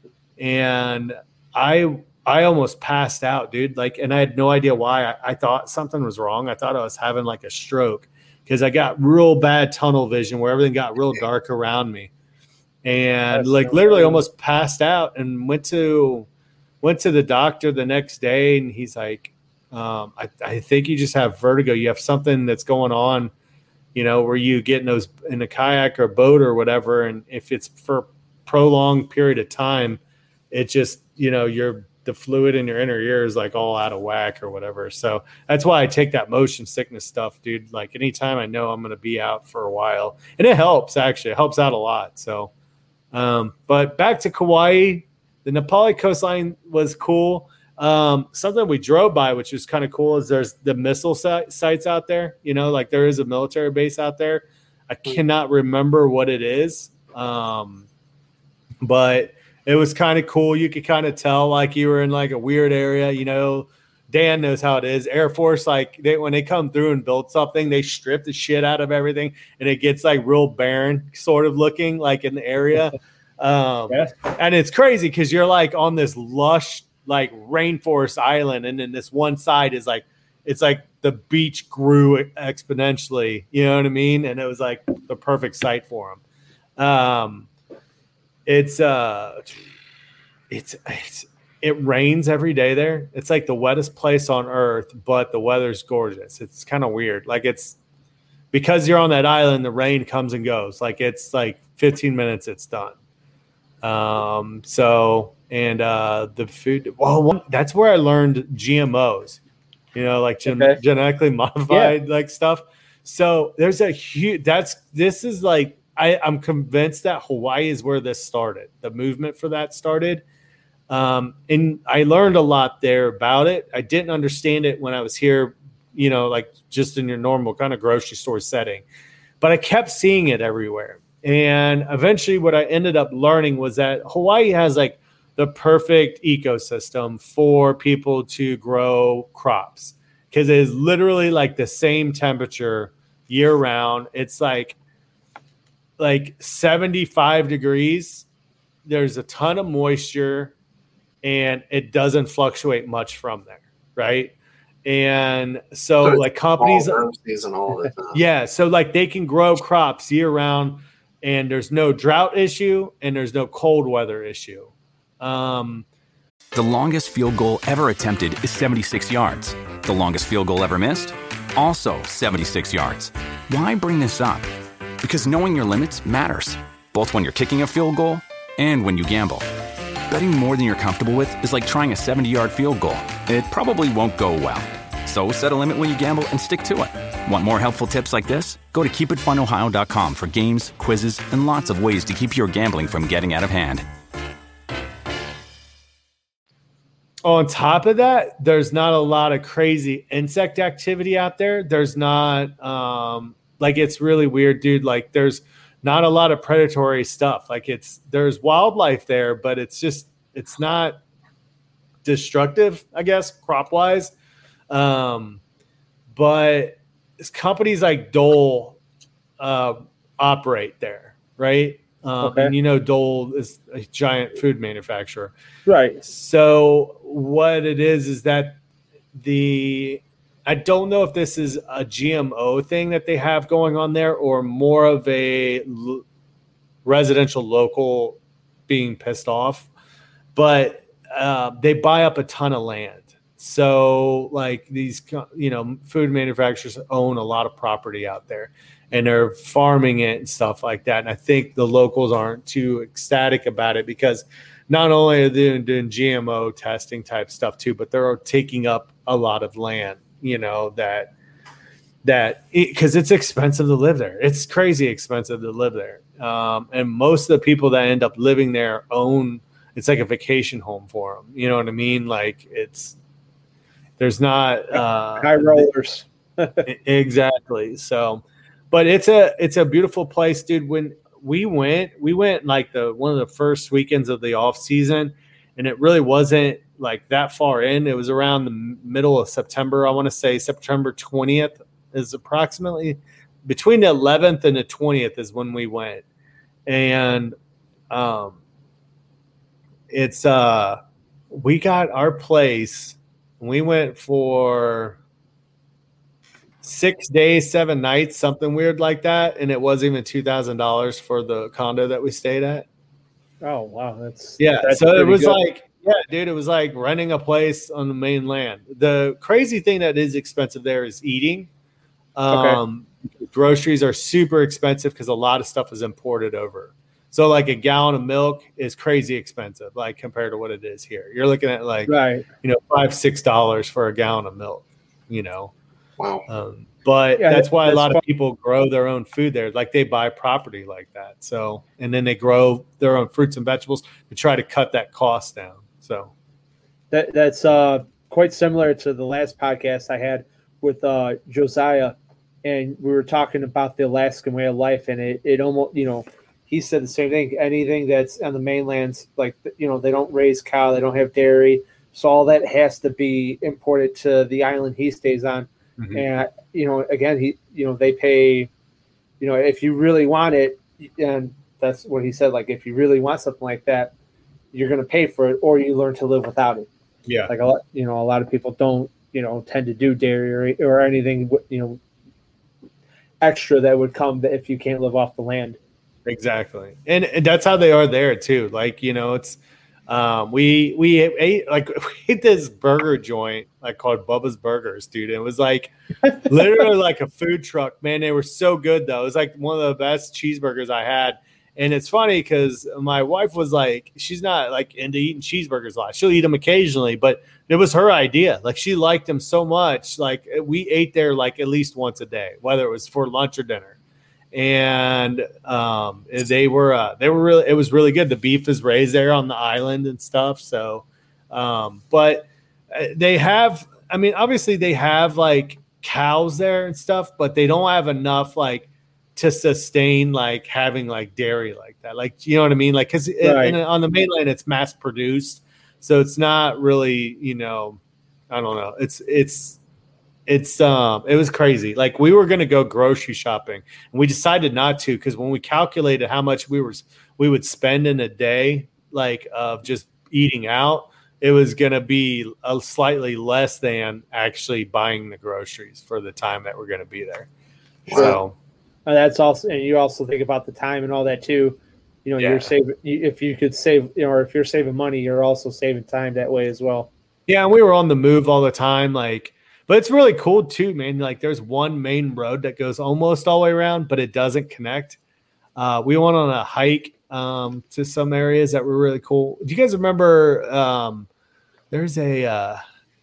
and I, I almost passed out, dude. Like, and I had no idea why. I, I thought something was wrong. I thought I was having like a stroke because I got real bad tunnel vision where everything got real dark around me. And That's like so literally funny. Almost passed out and went to, Went to the doctor the next day, and he's like, um, I, I think you just have vertigo. You have something that's going on, you know, where you get in those in a kayak or boat or whatever. And if it's for a prolonged period of time, it just, you know, your the fluid in your inner ear is like all out of whack or whatever. So that's why I take that motion sickness stuff, dude. Like anytime I know I'm going to be out for a while, and it helps actually, it helps out a lot. So, um, but back to Kauai. The Napali coastline was cool. Um, something we drove by, which was kind of cool, is there's the missile site, sites out there. You know, like there is a military base out there. I cannot remember what it is, um, but it was kind of cool. You could kind of tell like you were in like a weird area. You know, Dan knows how it is. Air Force, like they, when they come through and build something, they strip the shit out of everything, and it gets like real barren sort of looking like in the area. Um, yeah. And it's crazy because you're like on this lush, like rainforest island. And then this one side is like, it's like the beach grew exponentially, you know what I mean? And it was like the perfect site for them. Um, it's, uh, it's, it's, it rains every day there. It's like the wettest place on earth, but the weather's gorgeous. It's kind of weird. Like it's because you're on that island, the rain comes and goes. Like it's like fifteen minutes, it's done. Um, so, and, uh, the food, well, one, that's where I learned G M Os, you know, like gen- okay. genetically modified, yeah. like stuff. So there's a huge, that's, this is like, I, I'm convinced that Hawaii is where this started. The movement for that started. Um, and I learned a lot there about it. I didn't understand it when I was here, you know, like just in your normal kind of grocery store setting, but I kept seeing it everywhere. And eventually what I ended up learning was that Hawaii has like the perfect ecosystem for people to grow crops because it is literally like the same temperature year round. It's like, like seventy-five degrees. There's a ton of moisture and it doesn't fluctuate much from there. Right. And so, so like companies, and all that. yeah. So like they can grow crops year round. And there's no drought issue, and there's no cold weather issue. Um, the longest field goal ever attempted is seventy-six yards. The longest field goal ever missed? Also seventy-six yards. Why bring this up? Because knowing your limits matters, both when you're kicking a field goal and when you gamble. Betting more than you're comfortable with is like trying a seventy-yard field goal. It probably won't go well. So set a limit when you gamble and stick to it. Want more helpful tips like this? Go to keep it fun ohio dot com for games, quizzes, and lots of ways to keep your gambling from getting out of hand. On top of that, there's not a lot of crazy insect activity out there. There's not, um, like, it's really weird, dude. Like, there's not a lot of predatory stuff. Like, it's, there's wildlife there, but it's just, it's not destructive, I guess, crop wise. Um, but companies like Dole uh, operate there, right? Um, okay. And you know, Dole is a giant food manufacturer, right? So what it is is that the I don't know if this is a G M O thing that they have going on there, or more of a l- residential local being pissed off, but uh, they buy up a ton of land. So like these, you know, food manufacturers own a lot of property out there and they're farming it and stuff like that. And I think the locals aren't too ecstatic about it because not only are they doing G M O testing type stuff too, but they're taking up a lot of land, you know, that, that because it, it's expensive to live there. It's crazy expensive to live there. Um, and most of the people that end up living there own it's like a vacation home for them. You know what I mean? Like it's there's not uh, high rollers. Exactly. So, but it's a it's a beautiful place, dude. When we went, we went like the one of the first weekends of the off season, and it really wasn't like that far in. It was around the middle of September. I want to say September twentieth is approximately between the eleventh and the twentieth is when we went. And um, it's uh, we got our place. We went for six days, seven nights, something weird like that, and it wasn't even two thousand dollars for the condo that we stayed at. Oh wow, that's yeah. That's so it was good. like, yeah, dude, it was like renting a place on the mainland. The crazy thing that is expensive there is eating. Um, okay. Groceries are super expensive because a lot of stuff is imported over. So like a gallon of milk is crazy expensive, like compared to what it is here. You're looking at like, right. you know, five, six dollars for a gallon of milk, you know? Wow. Um, but yeah, that's why that's a lot fun. of people grow their own food there. Like they buy property like that. So, and then they grow their own fruits and vegetables to try to cut that cost down. So that that's uh, quite similar to the last podcast I had with uh, Josiah. And we were talking about the Alaskan way of life, and it, it almost, you know, he said the same thing. Anything that's on the mainland's like, you know, they don't raise cow, they don't have dairy. So all that has to be imported to the island he stays on. Mm-hmm. And, you know, again, he, you know, they pay, you know, if you really want it, and that's what he said, like, if you really want something like that, you're going to pay for it, or you learn to live without it. Yeah. Like, a lot, you know, a lot of people don't, you know, tend to do dairy or, or anything, you know, extra that would come if you can't live off the land. Exactly. And, and that's how they are there too. Like, you know, it's, um, we, we ate like, we ate this burger joint, like called Bubba's Burgers, dude. It was like literally like a food truck, man. They were so good though. It was like one of the best cheeseburgers I had. And it's funny because my wife was like, she's not like into eating cheeseburgers a lot. She'll eat them occasionally, but it was her idea. Like she liked them so much. Like we ate there like at least once a day, whether it was for lunch or dinner. And um, they were uh, they were really it was really good. The beef is raised there on the island and stuff. So, um, but they have. I mean, obviously they have like cows there and stuff, but they don't have enough like to sustain like having like dairy like that. Like you know what I mean? Like because right. on the mainland it's mass produced, so it's not really you know I don't know. It's it's. It's um it was crazy. Like we were gonna go grocery shopping and we decided not to because when we calculated how much we were we would spend in a day like of just eating out, it was gonna be a slightly less than actually buying the groceries for the time that we're gonna be there. Wow. So and that's also and you also think about the time and all that too. You know, yeah. you're saving if you could save you know, or if you're saving money, you're also saving time that way as well. Yeah, and we were on the move all the time, like. But it's really cool too, man. Like there's one main road that goes almost all the way around, but it doesn't connect. Uh, we went on a hike um, to some areas that were really cool. Do you guys remember um, there's a, uh,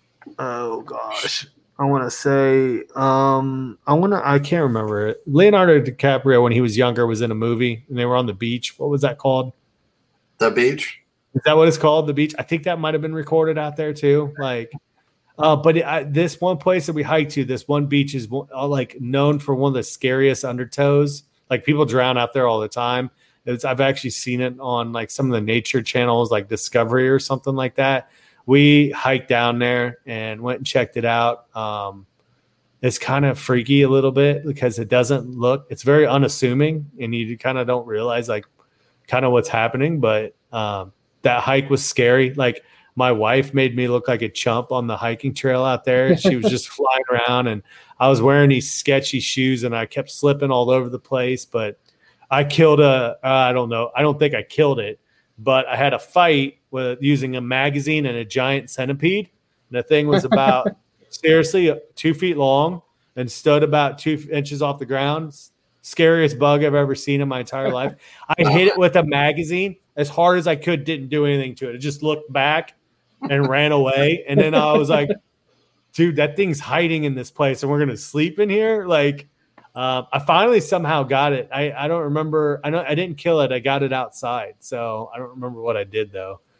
oh gosh, I want to say, um, I want to, I can't remember it. Leonardo DiCaprio, when he was younger, was in a movie and they were on the beach. What was that called? The Beach. Is that what it's called? The Beach. I think that might've been recorded out there too. Like, Uh, but it, I, this one place that we hiked to, this one beach is uh, like known for one of the scariest undertows. Like people drown out there all the time. It's, I've actually seen it on like some of the nature channels, like Discovery or something like that. We hiked down there and went and checked it out. Um, it's kind of freaky a little bit because it doesn't look. It's very unassuming, and you kind of don't realize like kind of what's happening. But um, that hike was scary. Like. My wife made me look like a chump on the hiking trail out there. She was just flying around and I was wearing these sketchy shoes and I kept slipping all over the place, but I killed a, uh, I don't know. I don't think I killed it, but I had a fight with using a magazine and a giant centipede. And the thing was about seriously two feet long and stood about two inches off the ground. Scariest bug I've ever seen in my entire life. I hit it with a magazine as hard as I could. Didn't do anything to it. It just looked back and ran away. And then I was like, dude, that thing's hiding in this place and we're going to sleep in here. Like, uh, I finally somehow got it. I, I don't remember. I know I didn't kill it. I got it outside. So I don't remember what I did though.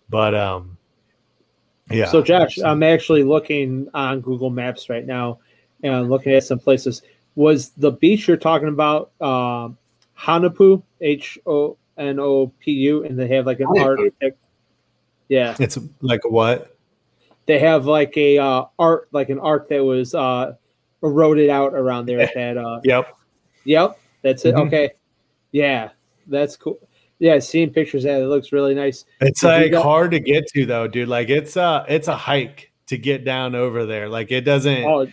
But um, yeah. So Josh, I'm actually looking on Google Maps right now and looking at some places. Was the beach you're talking about um, Honopu, H O N O P U, and they have like an art? Yeah, it's like a what? They have like a uh, art, like an art that was uh, eroded out around there. That uh, yep, yep, that's it. Mm-hmm. Okay, yeah, that's cool. Yeah, seeing pictures of that, it looks really nice. It's Did like got- hard to get to though, dude. Like it's a it's a hike to get down over there. Like it doesn't. Oh,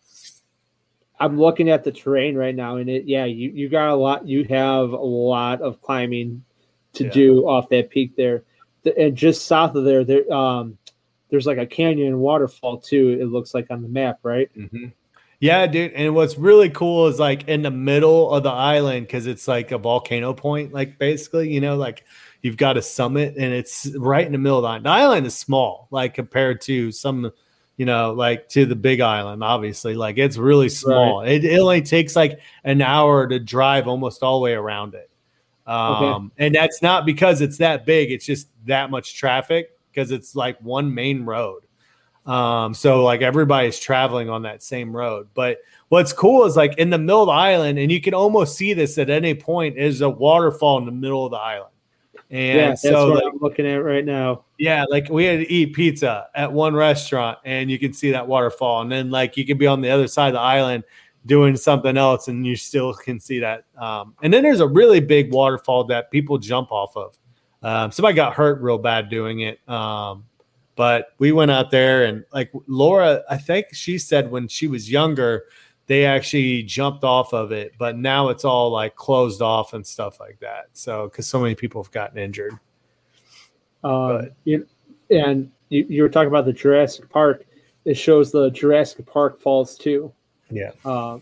I'm looking at the terrain right now, and it yeah, you, you got a lot. You have a lot of climbing to Yeah. do off that peak there, The- and just south of there, there um, there's like a canyon and waterfall too. It looks like on the map, right? Mm-hmm. Yeah, dude. And what's really cool is like in the middle of the island, because it's like a volcano point, like basically, you know, like you've got a summit and it's right in the middle of the island. The island is small, like compared to some, you know, like to the big island, obviously. Like it's really small. It, it only takes like an hour to drive almost all the way around it. Um, Okay. And that's not because it's that big, it's just that much traffic because it's like one main road. Um, so like everybody's traveling on that same road. But what's cool is like in the middle of the island, and you can almost see this at any point, is a waterfall in the middle of the island. And yeah, that's so what like, I'm looking at right now. yeah, like we had to eat pizza at one restaurant and you can see that waterfall. And then like you can be on the other side of the island doing something else and you still can see that. Um, and then there's a really big waterfall that people jump off of. Um, somebody got hurt real bad doing it. Um, But we went out there and like Laura, I think she said when she was younger, they actually jumped off of it, but now it's all like closed off and stuff like that. So, cause so many people have gotten injured. Um, you, and you, you were talking about the Jurassic Park. It shows the Jurassic Park Falls too. Yeah. Uh,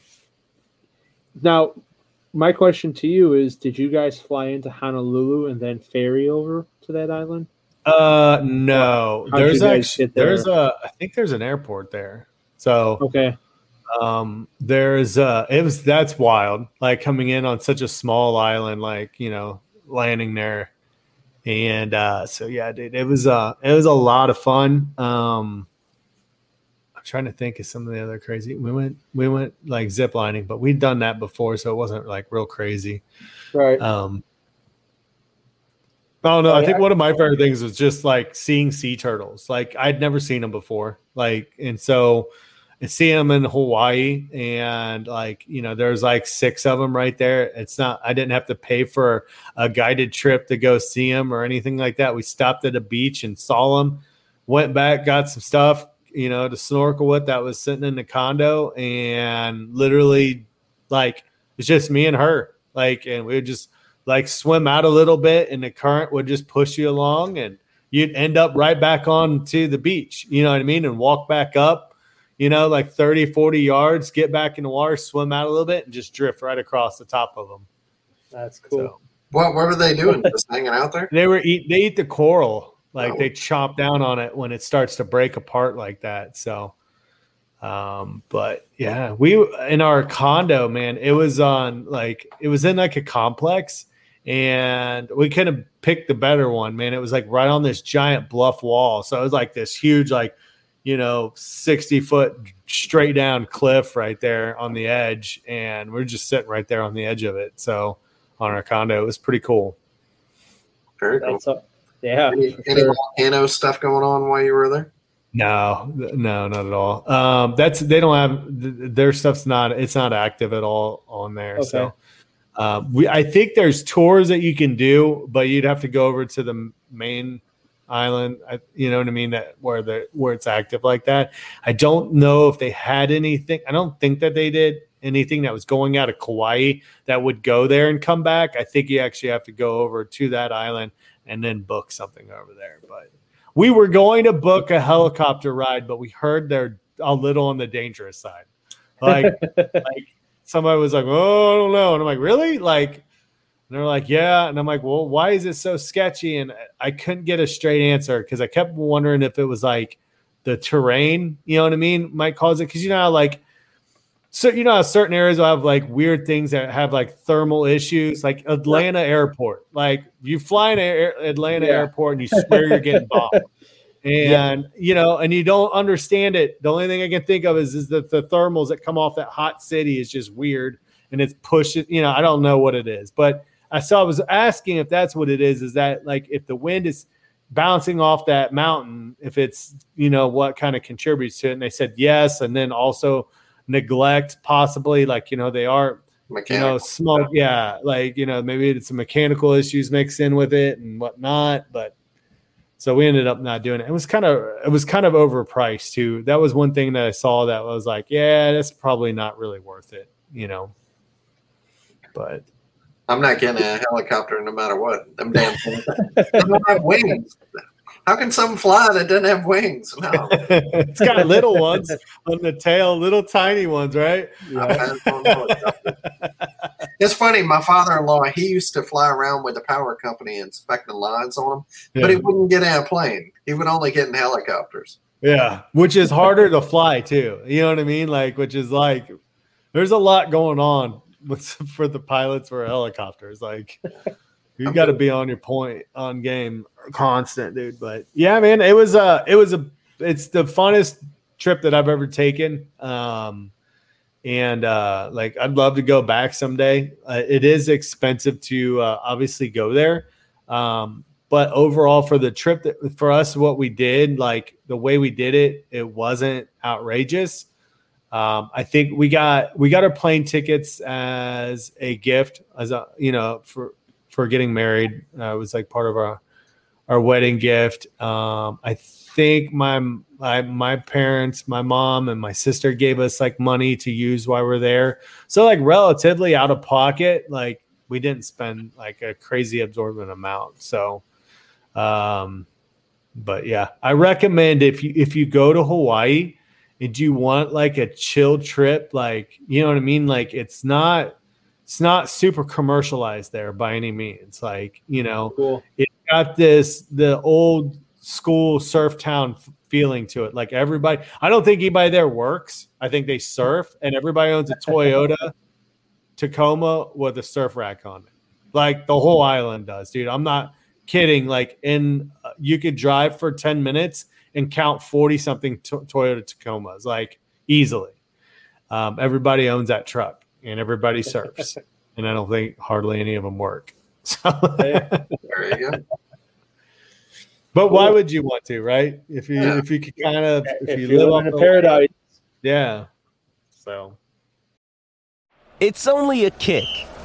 now, my question to you is: did you guys fly into Honolulu and then ferry over to that island? Uh, no, How'd there's you guys actually, get there? there's a, I think there's an airport there. So, Okay. um, there's, uh, it was, that's wild. Like coming in on such a small island, like, you know, landing there. And, uh, so yeah, dude, it was, uh, it was a lot of fun. Um, I'm trying to think of some of the other crazy, we went, we went like zip lining, but we'd done that before. So it wasn't like real crazy. Right. Um, I don't know. I think one of my favorite things was just like seeing sea turtles. Like I'd never seen them before. Like, and so and seeing them in Hawaii and like, you know, there's like six of them right there. It's not, I didn't have to pay for a guided trip to go see them or anything like that. We stopped at a beach and saw them, went back, got some stuff, you know, to snorkel with that was sitting in the condo and literally like, it's just me and her. Like, and we would just, like swim out a little bit and the current would just push you along and you'd end up right back on to the beach, you know what I mean? And walk back up, you know, like thirty, forty yards, get back in the water, swim out a little bit and just drift right across the top of them. That's cool. So, What what were they doing? Just hanging out there? they were eat, they eat the coral. Like Oh. they chomp down on it when it starts to break apart like that. So, um, but yeah, we, in our condo, man, it was on like, it was in like a complex. And we could have picked the better one, man. It was like right on this giant bluff wall. So it was like this huge, like, you know, sixty foot straight down cliff right there on the edge. And we're just sitting right there on the edge of it. So on our condo, it was pretty cool. Very cool. That's a, yeah. Any, for any sure. volcano stuff going on while you were there? No, no, not at all. Um, that's, they don't have, th- their stuff's not, it's not active at all on there. So. Okay. Uh, we, I think there's tours that you can do, but you'd have to go over to the main island. I, you know what I mean? That where the where it's active like that. I don't know if they had anything. I don't think that they did anything that was going out of Kauai that would go there and come back. I think you actually have to go over to that island and then book something over there. But we were going to book a helicopter ride, but we heard they're a little on the dangerous side. Like, like. Somebody was like, oh, I don't know. And I'm like, really? Like, and they're like, yeah. And I'm like, well, why is it so sketchy? And I couldn't get a straight answer because I kept wondering if it was like the terrain, you know what I mean, might cause it. Because, you know, how, like so you know how certain areas will have like weird things that have like thermal issues, like Atlanta Airport. Like you fly in Air, Atlanta Yeah. Airport and you swear you're getting bombed. And, Yeah. you know, and you don't understand it. The only thing I can think of is, is that the thermals that come off that hot city is just weird and it's pushing, you know, I don't know what it is. But I saw, I was asking if that's what it is, is that like if the wind is bouncing off that mountain, if it's, you know, what kind of contributes to it. And they said yes. And then also neglect, possibly, like, you know, they are, Mechanical. you know, smoke. Yeah. Like, you know, maybe it's some mechanical issues mixed in with it and whatnot. But so we ended up not doing it. It was kind of, it was kind of overpriced too. That was one thing that I saw that was like, yeah, that's probably not really worth it, you know. But I'm not getting a helicopter no matter what. Them damn things. They don't have wings. How can something fly that doesn't have wings? No. It's got little ones on the tail, little tiny ones, right? Yeah. It's funny. My father-in-law, he used to fly around with the power company inspecting lines on them, Yeah. but he wouldn't get in a plane. He would only get in helicopters. Yeah, which is harder to fly too. You know what I mean? Like, which is like, there's a lot going on with, for the pilots for helicopters. Like, you got to be on your point, on game, constant, dude. But yeah, man, it was uh it was a, it's the funnest trip that I've ever taken. Um, and uh, like, I'd love to go back someday. Uh, it is expensive to uh, obviously go there. Um, But overall, for the trip, that for us, what we did, like the way we did it, it wasn't outrageous. Um, I think we got we got our plane tickets as a gift, as a you know for for getting married. Uh, it was like part of our our wedding gift. Um, I think my my my parents, my mom, and my sister gave us like money to use while we're there. So like relatively out of pocket, like we didn't spend like a crazy absorbent amount. So. Um, but yeah, I recommend if you, if you go to Hawaii and you want like a chill trip, like, you know what I mean? Like it's not, it's not super commercialized there by any means. Like, you know, Cool. It's got this, the old school surf town f- feeling to it. Like everybody, I don't think anybody there works. I think they surf and everybody owns a Toyota Tacoma with a surf rack on it. Like the whole island does, dude. I'm not kidding. Like in uh, you could drive for ten minutes and count forty something to- Toyota Tacomas, like easily. Um, everybody owns that truck and everybody surfs. And I don't think hardly any of them work. So There you go. but why would you want to, right? If you Yeah. if you could kind of if, If you you live live up in a the- paradise. Yeah. So It's only a kick,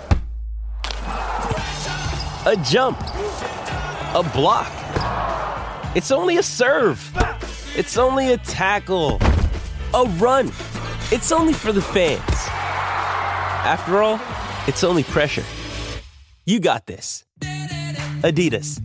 a jump, a block. It's only a serve. It's only a tackle, a run. It's only for the fans. After all, it's only pressure. You got this. Adidas.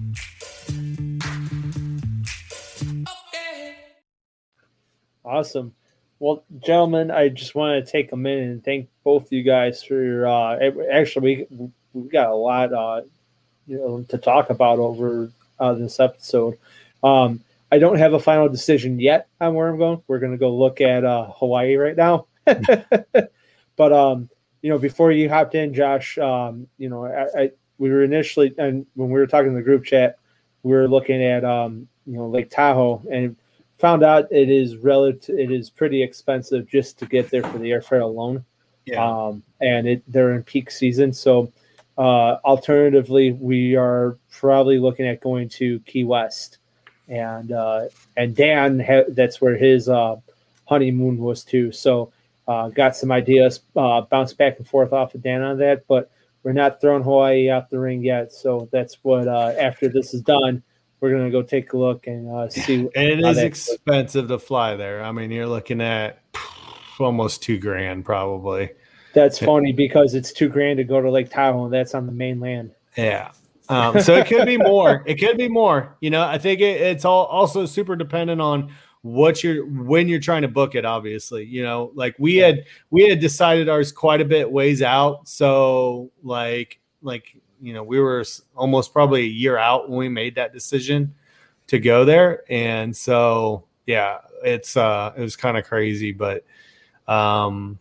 Awesome. Well, gentlemen, I just want to take a minute and thank both of you guys for your. Uh, actually, we we got a lot, uh, you know, to talk about over uh, this episode. Um, I don't have a final decision yet on where I'm going. We're going to go look at uh, Hawaii right now. But um, you know, before you hopped in, Josh, um, you know, I, I we were initially, and when we were talking in the group chat, we were looking at um, you know, Lake Tahoe and found out it is relative. It is pretty expensive just to get there for the airfare alone. Yeah. Um, and it they're in peak season. So uh, alternatively, we are probably looking at going to Key West, and uh, and Dan ha- that's where his uh, honeymoon was too. So uh, got some ideas, uh, bounce back and forth off of Dan on that, but we're not throwing Hawaii out the ring yet. So that's what uh, after this is done, we're gonna go take a look and uh, see. And it how is that expensive to fly there. I mean, you're looking at almost two grand probably. That's funny because it's two grand to go to Lake Tahoe, and that's on the mainland. Yeah. Um, so it could be more. It could be more. You know, I think it, it's all also super dependent on what you're when you're trying to book it. Obviously, you know, like we had we had decided ours quite a bit ways out. So like like you know, we were almost probably a year out when we made that decision to go there, and so yeah, it's uh, it was kind of crazy, but um.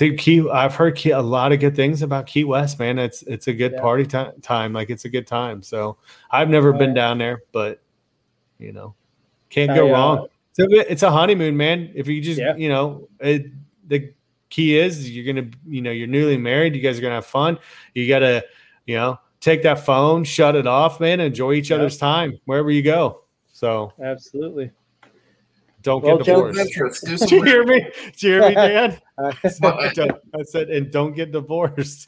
think Key. I've heard Key, a lot of good things about Key West, man. It's it's a good Yeah. party time. Time like it's a good time. So I've never Oh, been yeah. down there, but you know, can't I, go uh, wrong. So it's a honeymoon, man. If you just Yeah. you know, it, the key is you're gonna you know you're newly married. You guys are gonna have fun. You gotta you know take that phone, shut it off, man. Enjoy each Yep. other's time wherever you go. So Absolutely. don't Well, get Joe- divorced. Adventurous. Do Did some you hear me? Did you hear me, Dan? Uh, Don't- I said, and don't get divorced.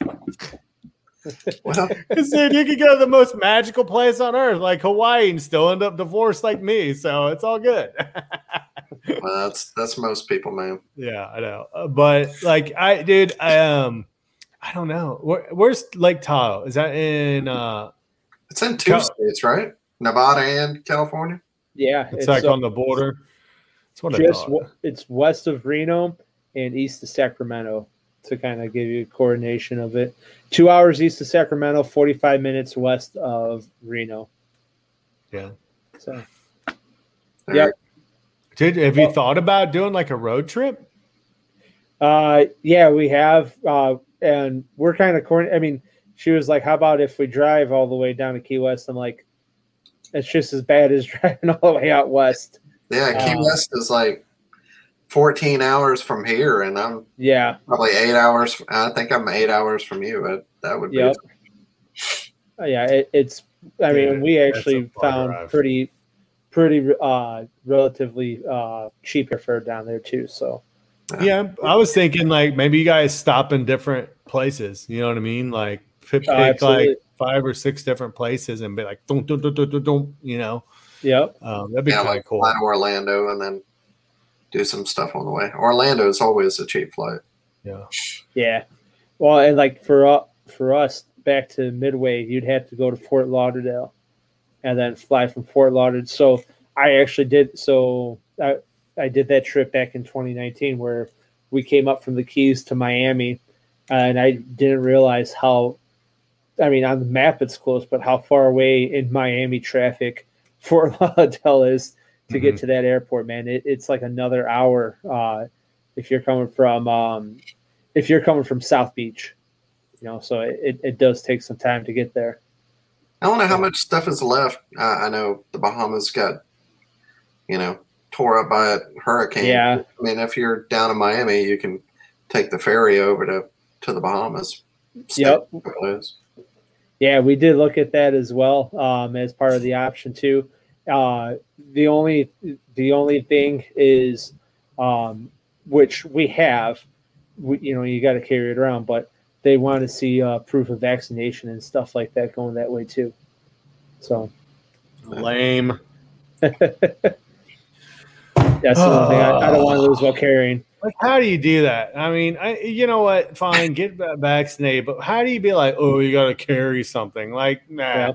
well, I said, you could go to the most magical place on earth, like Hawaii, and still end up divorced like me. So it's all good. well, that's that's most people, man. Yeah, I know. Uh, But like, I, dude, I, um, I don't know. Where, where's Lake Tahoe? Is that in, uh, It's in two Cal- states, right? Nevada and California. yeah. it's, like uh, on the border. It's what I just thought. w- it's west of Reno and east of Sacramento to kind of give you coordination of it. Two hours east of Sacramento, forty-five minutes west of Reno. Yeah. So There yeah. you Dude, have you thought about doing like a road trip? Uh, yeah, we have, uh, and we're kind of corn. I mean, she was like, "How about if we drive all the way down to Key West?" I'm like, "It's just as bad as driving all the way out west." Yeah, Key Uh, West is like fourteen hours from here, and I'm Yeah, probably eight hours. I think I'm eight hours from you, but that would be yep. Uh, yeah, it, it's. I mean, Dude, we that's actually a far found drive. pretty, pretty uh, relatively uh, cheap airfare down there too. So Yeah, I was thinking like maybe you guys stop in different places. You know what I mean? Like pick, Oh, pick absolutely. like five or six different places and be like, don't, don't, don't, don't, don't, you know, yep, um, that'd be yeah, kind of like cool. fly to Orlando and then do some stuff on the way. Orlando is always a cheap flight. Yeah, yeah. Well, and like for uh, for us back to Midway, you'd have to go to Fort Lauderdale, and then fly from Fort Lauderdale. So I actually did. So I I did that trip back in twenty nineteen where we came up from the Keys to Miami, and I didn't realize how. I mean, on the map it's close, but how far away in Miami traffic Fort Lauderdale is to get Mhm. to that airport, man. It, it's like another hour uh, if you're coming from um, if you're coming from South Beach, you know. So it, it does take some time to get there. I don't know how much stuff is left. Uh, I know the Bahamas got, you know, tore up by a hurricane. Yeah. I mean, if you're down in Miami, you can take the ferry over to, to the Bahamas. Stay Yep. in one of those. Yeah, we did look at that as well um, as part of the option too. Uh, the only the only thing is, um, which we have, we, you know, you got to carry it around, but they want to see uh, proof of vaccination and stuff like that going that way too. So lame. that's the one thing I, I don't want to lose while carrying. Like, how do you do that? I mean, I, you know what? Fine, get va- vaccinated, but how do you be like, oh, you got to carry something? Like, nah.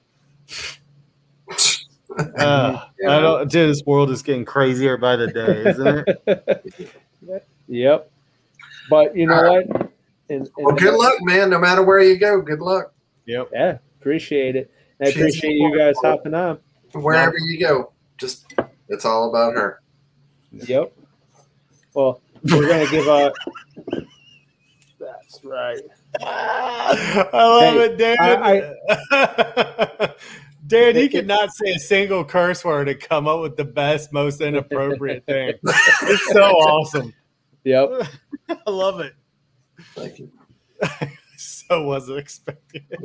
Uh, I don't. Dude, this world is getting crazier by the day, isn't it? Yep. But you know what? And, and Well, good luck, man. No matter where you go, good luck. Yep. Yeah, appreciate it. And I She's appreciate you guys hopping on. Wherever you go, just it's all about her. Yep. Well, we're gonna give a. That's right. I love Hey, it, Dan. I- Dan, he could not say a single curse word and come up with the best, most inappropriate thing. It's so awesome. Yep. I love it. Thank you. So wasn't expecting it.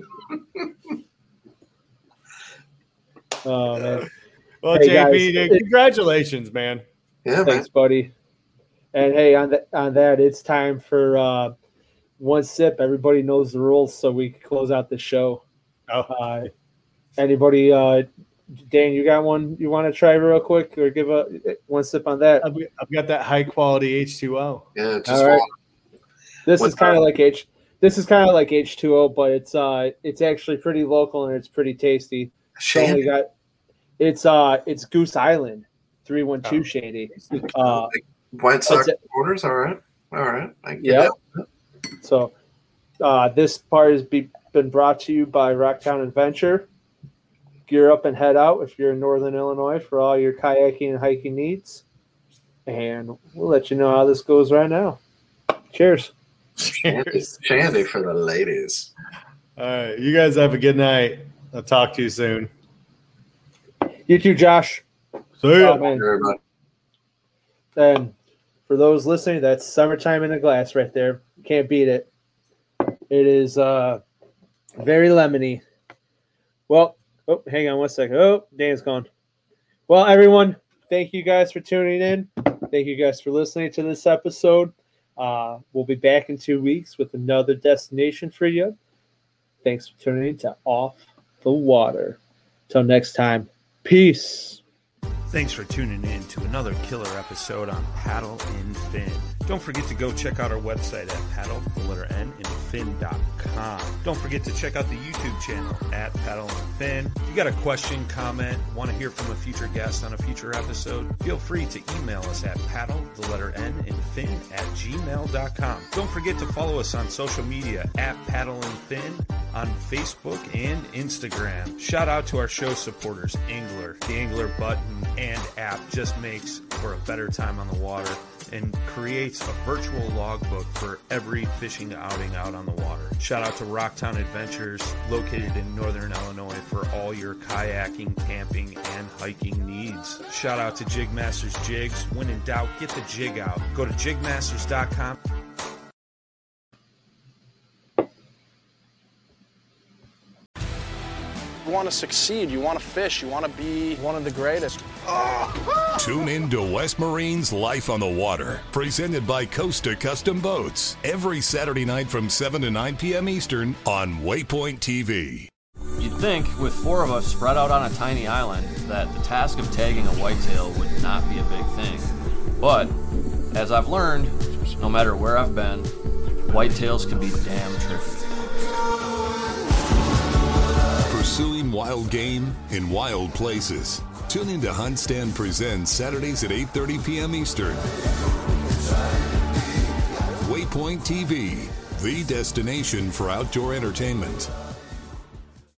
Oh man. Well, Hey, J P, guys, dude, it- congratulations, man. Yeah, man. Thanks, buddy. And hey, on that on that, it's time for uh, one sip. Everybody knows the rules, so we can close out the show. Oh. Uh, anybody, uh, Dan, you got one you want to try real quick, or give a one sip on that? I've, I've got that high quality H two O. Yeah, just All right. water. This What's is kind that? of like H. This is kind of like H two O, but it's uh, it's actually pretty local and it's pretty tasty. It's only Shandy. got, it's uh, it's Goose Island, three one two Oh. Shady. Uh, White Sox it. orders. All right. All right. I can get yeah. that. So, uh, this part has be, been brought to you by Rocktown Adventure. Gear up and head out if you're in Northern Illinois for all your kayaking and hiking needs. And we'll let you know how this goes right now. Cheers. Shandy, shandy for the ladies. All right. You guys have a good night. I'll talk to you soon. You too, Josh. See ya. Oh, and for those listening, that's Summertime in a Glass right there. You can't beat it. It is uh, very lemony. Well, oh, hang on one second. Oh, Dan's gone. Well, everyone, thank you guys for tuning in. Thank you guys for listening to this episode. Uh, we'll be back in two weeks with another destination for you. Thanks for tuning in to Off the Water. Till next time, peace. Thanks for tuning in to another killer episode on Paddle and Fin. Don't forget to go check out our website at paddle, the letter N, and fin dot com. Don't forget to check out the YouTube channel at Paddle and Fin. If you got a question, comment, want to hear from a future guest on a future episode, feel free to email us at paddle, the letter N, and fin at gmail dot com. Don't forget to follow us on social media at Paddle and Fin on Facebook and Instagram. Shout out to our show supporters, Angler. The Angler button and app just makes for a better time on the water and creates a virtual logbook for every fishing outing out on the water. Shout out to Rocktown Adventures, located in northern Illinois, for all your kayaking, camping, and hiking needs. Shout out to Jig Masters Jigs. When in doubt, get the jig out. Go to jig masters dot com. You want to succeed, you want to fish, you want to be one of the greatest. Oh. Tune in to West Marine's Life on the Water, presented by Costa Custom Boats, every Saturday night from seven to nine p.m. Eastern on Waypoint T V. You'd think, with four of us spread out on a tiny island, that the task of tagging a whitetail would not be a big thing. But, as I've learned, no matter where I've been, whitetails can be damn tricky. Pursuing wild game in wild places. Tune in to Hunt Stand Presents Saturdays at eight thirty p.m. Eastern. Waypoint T V, the destination for outdoor entertainment.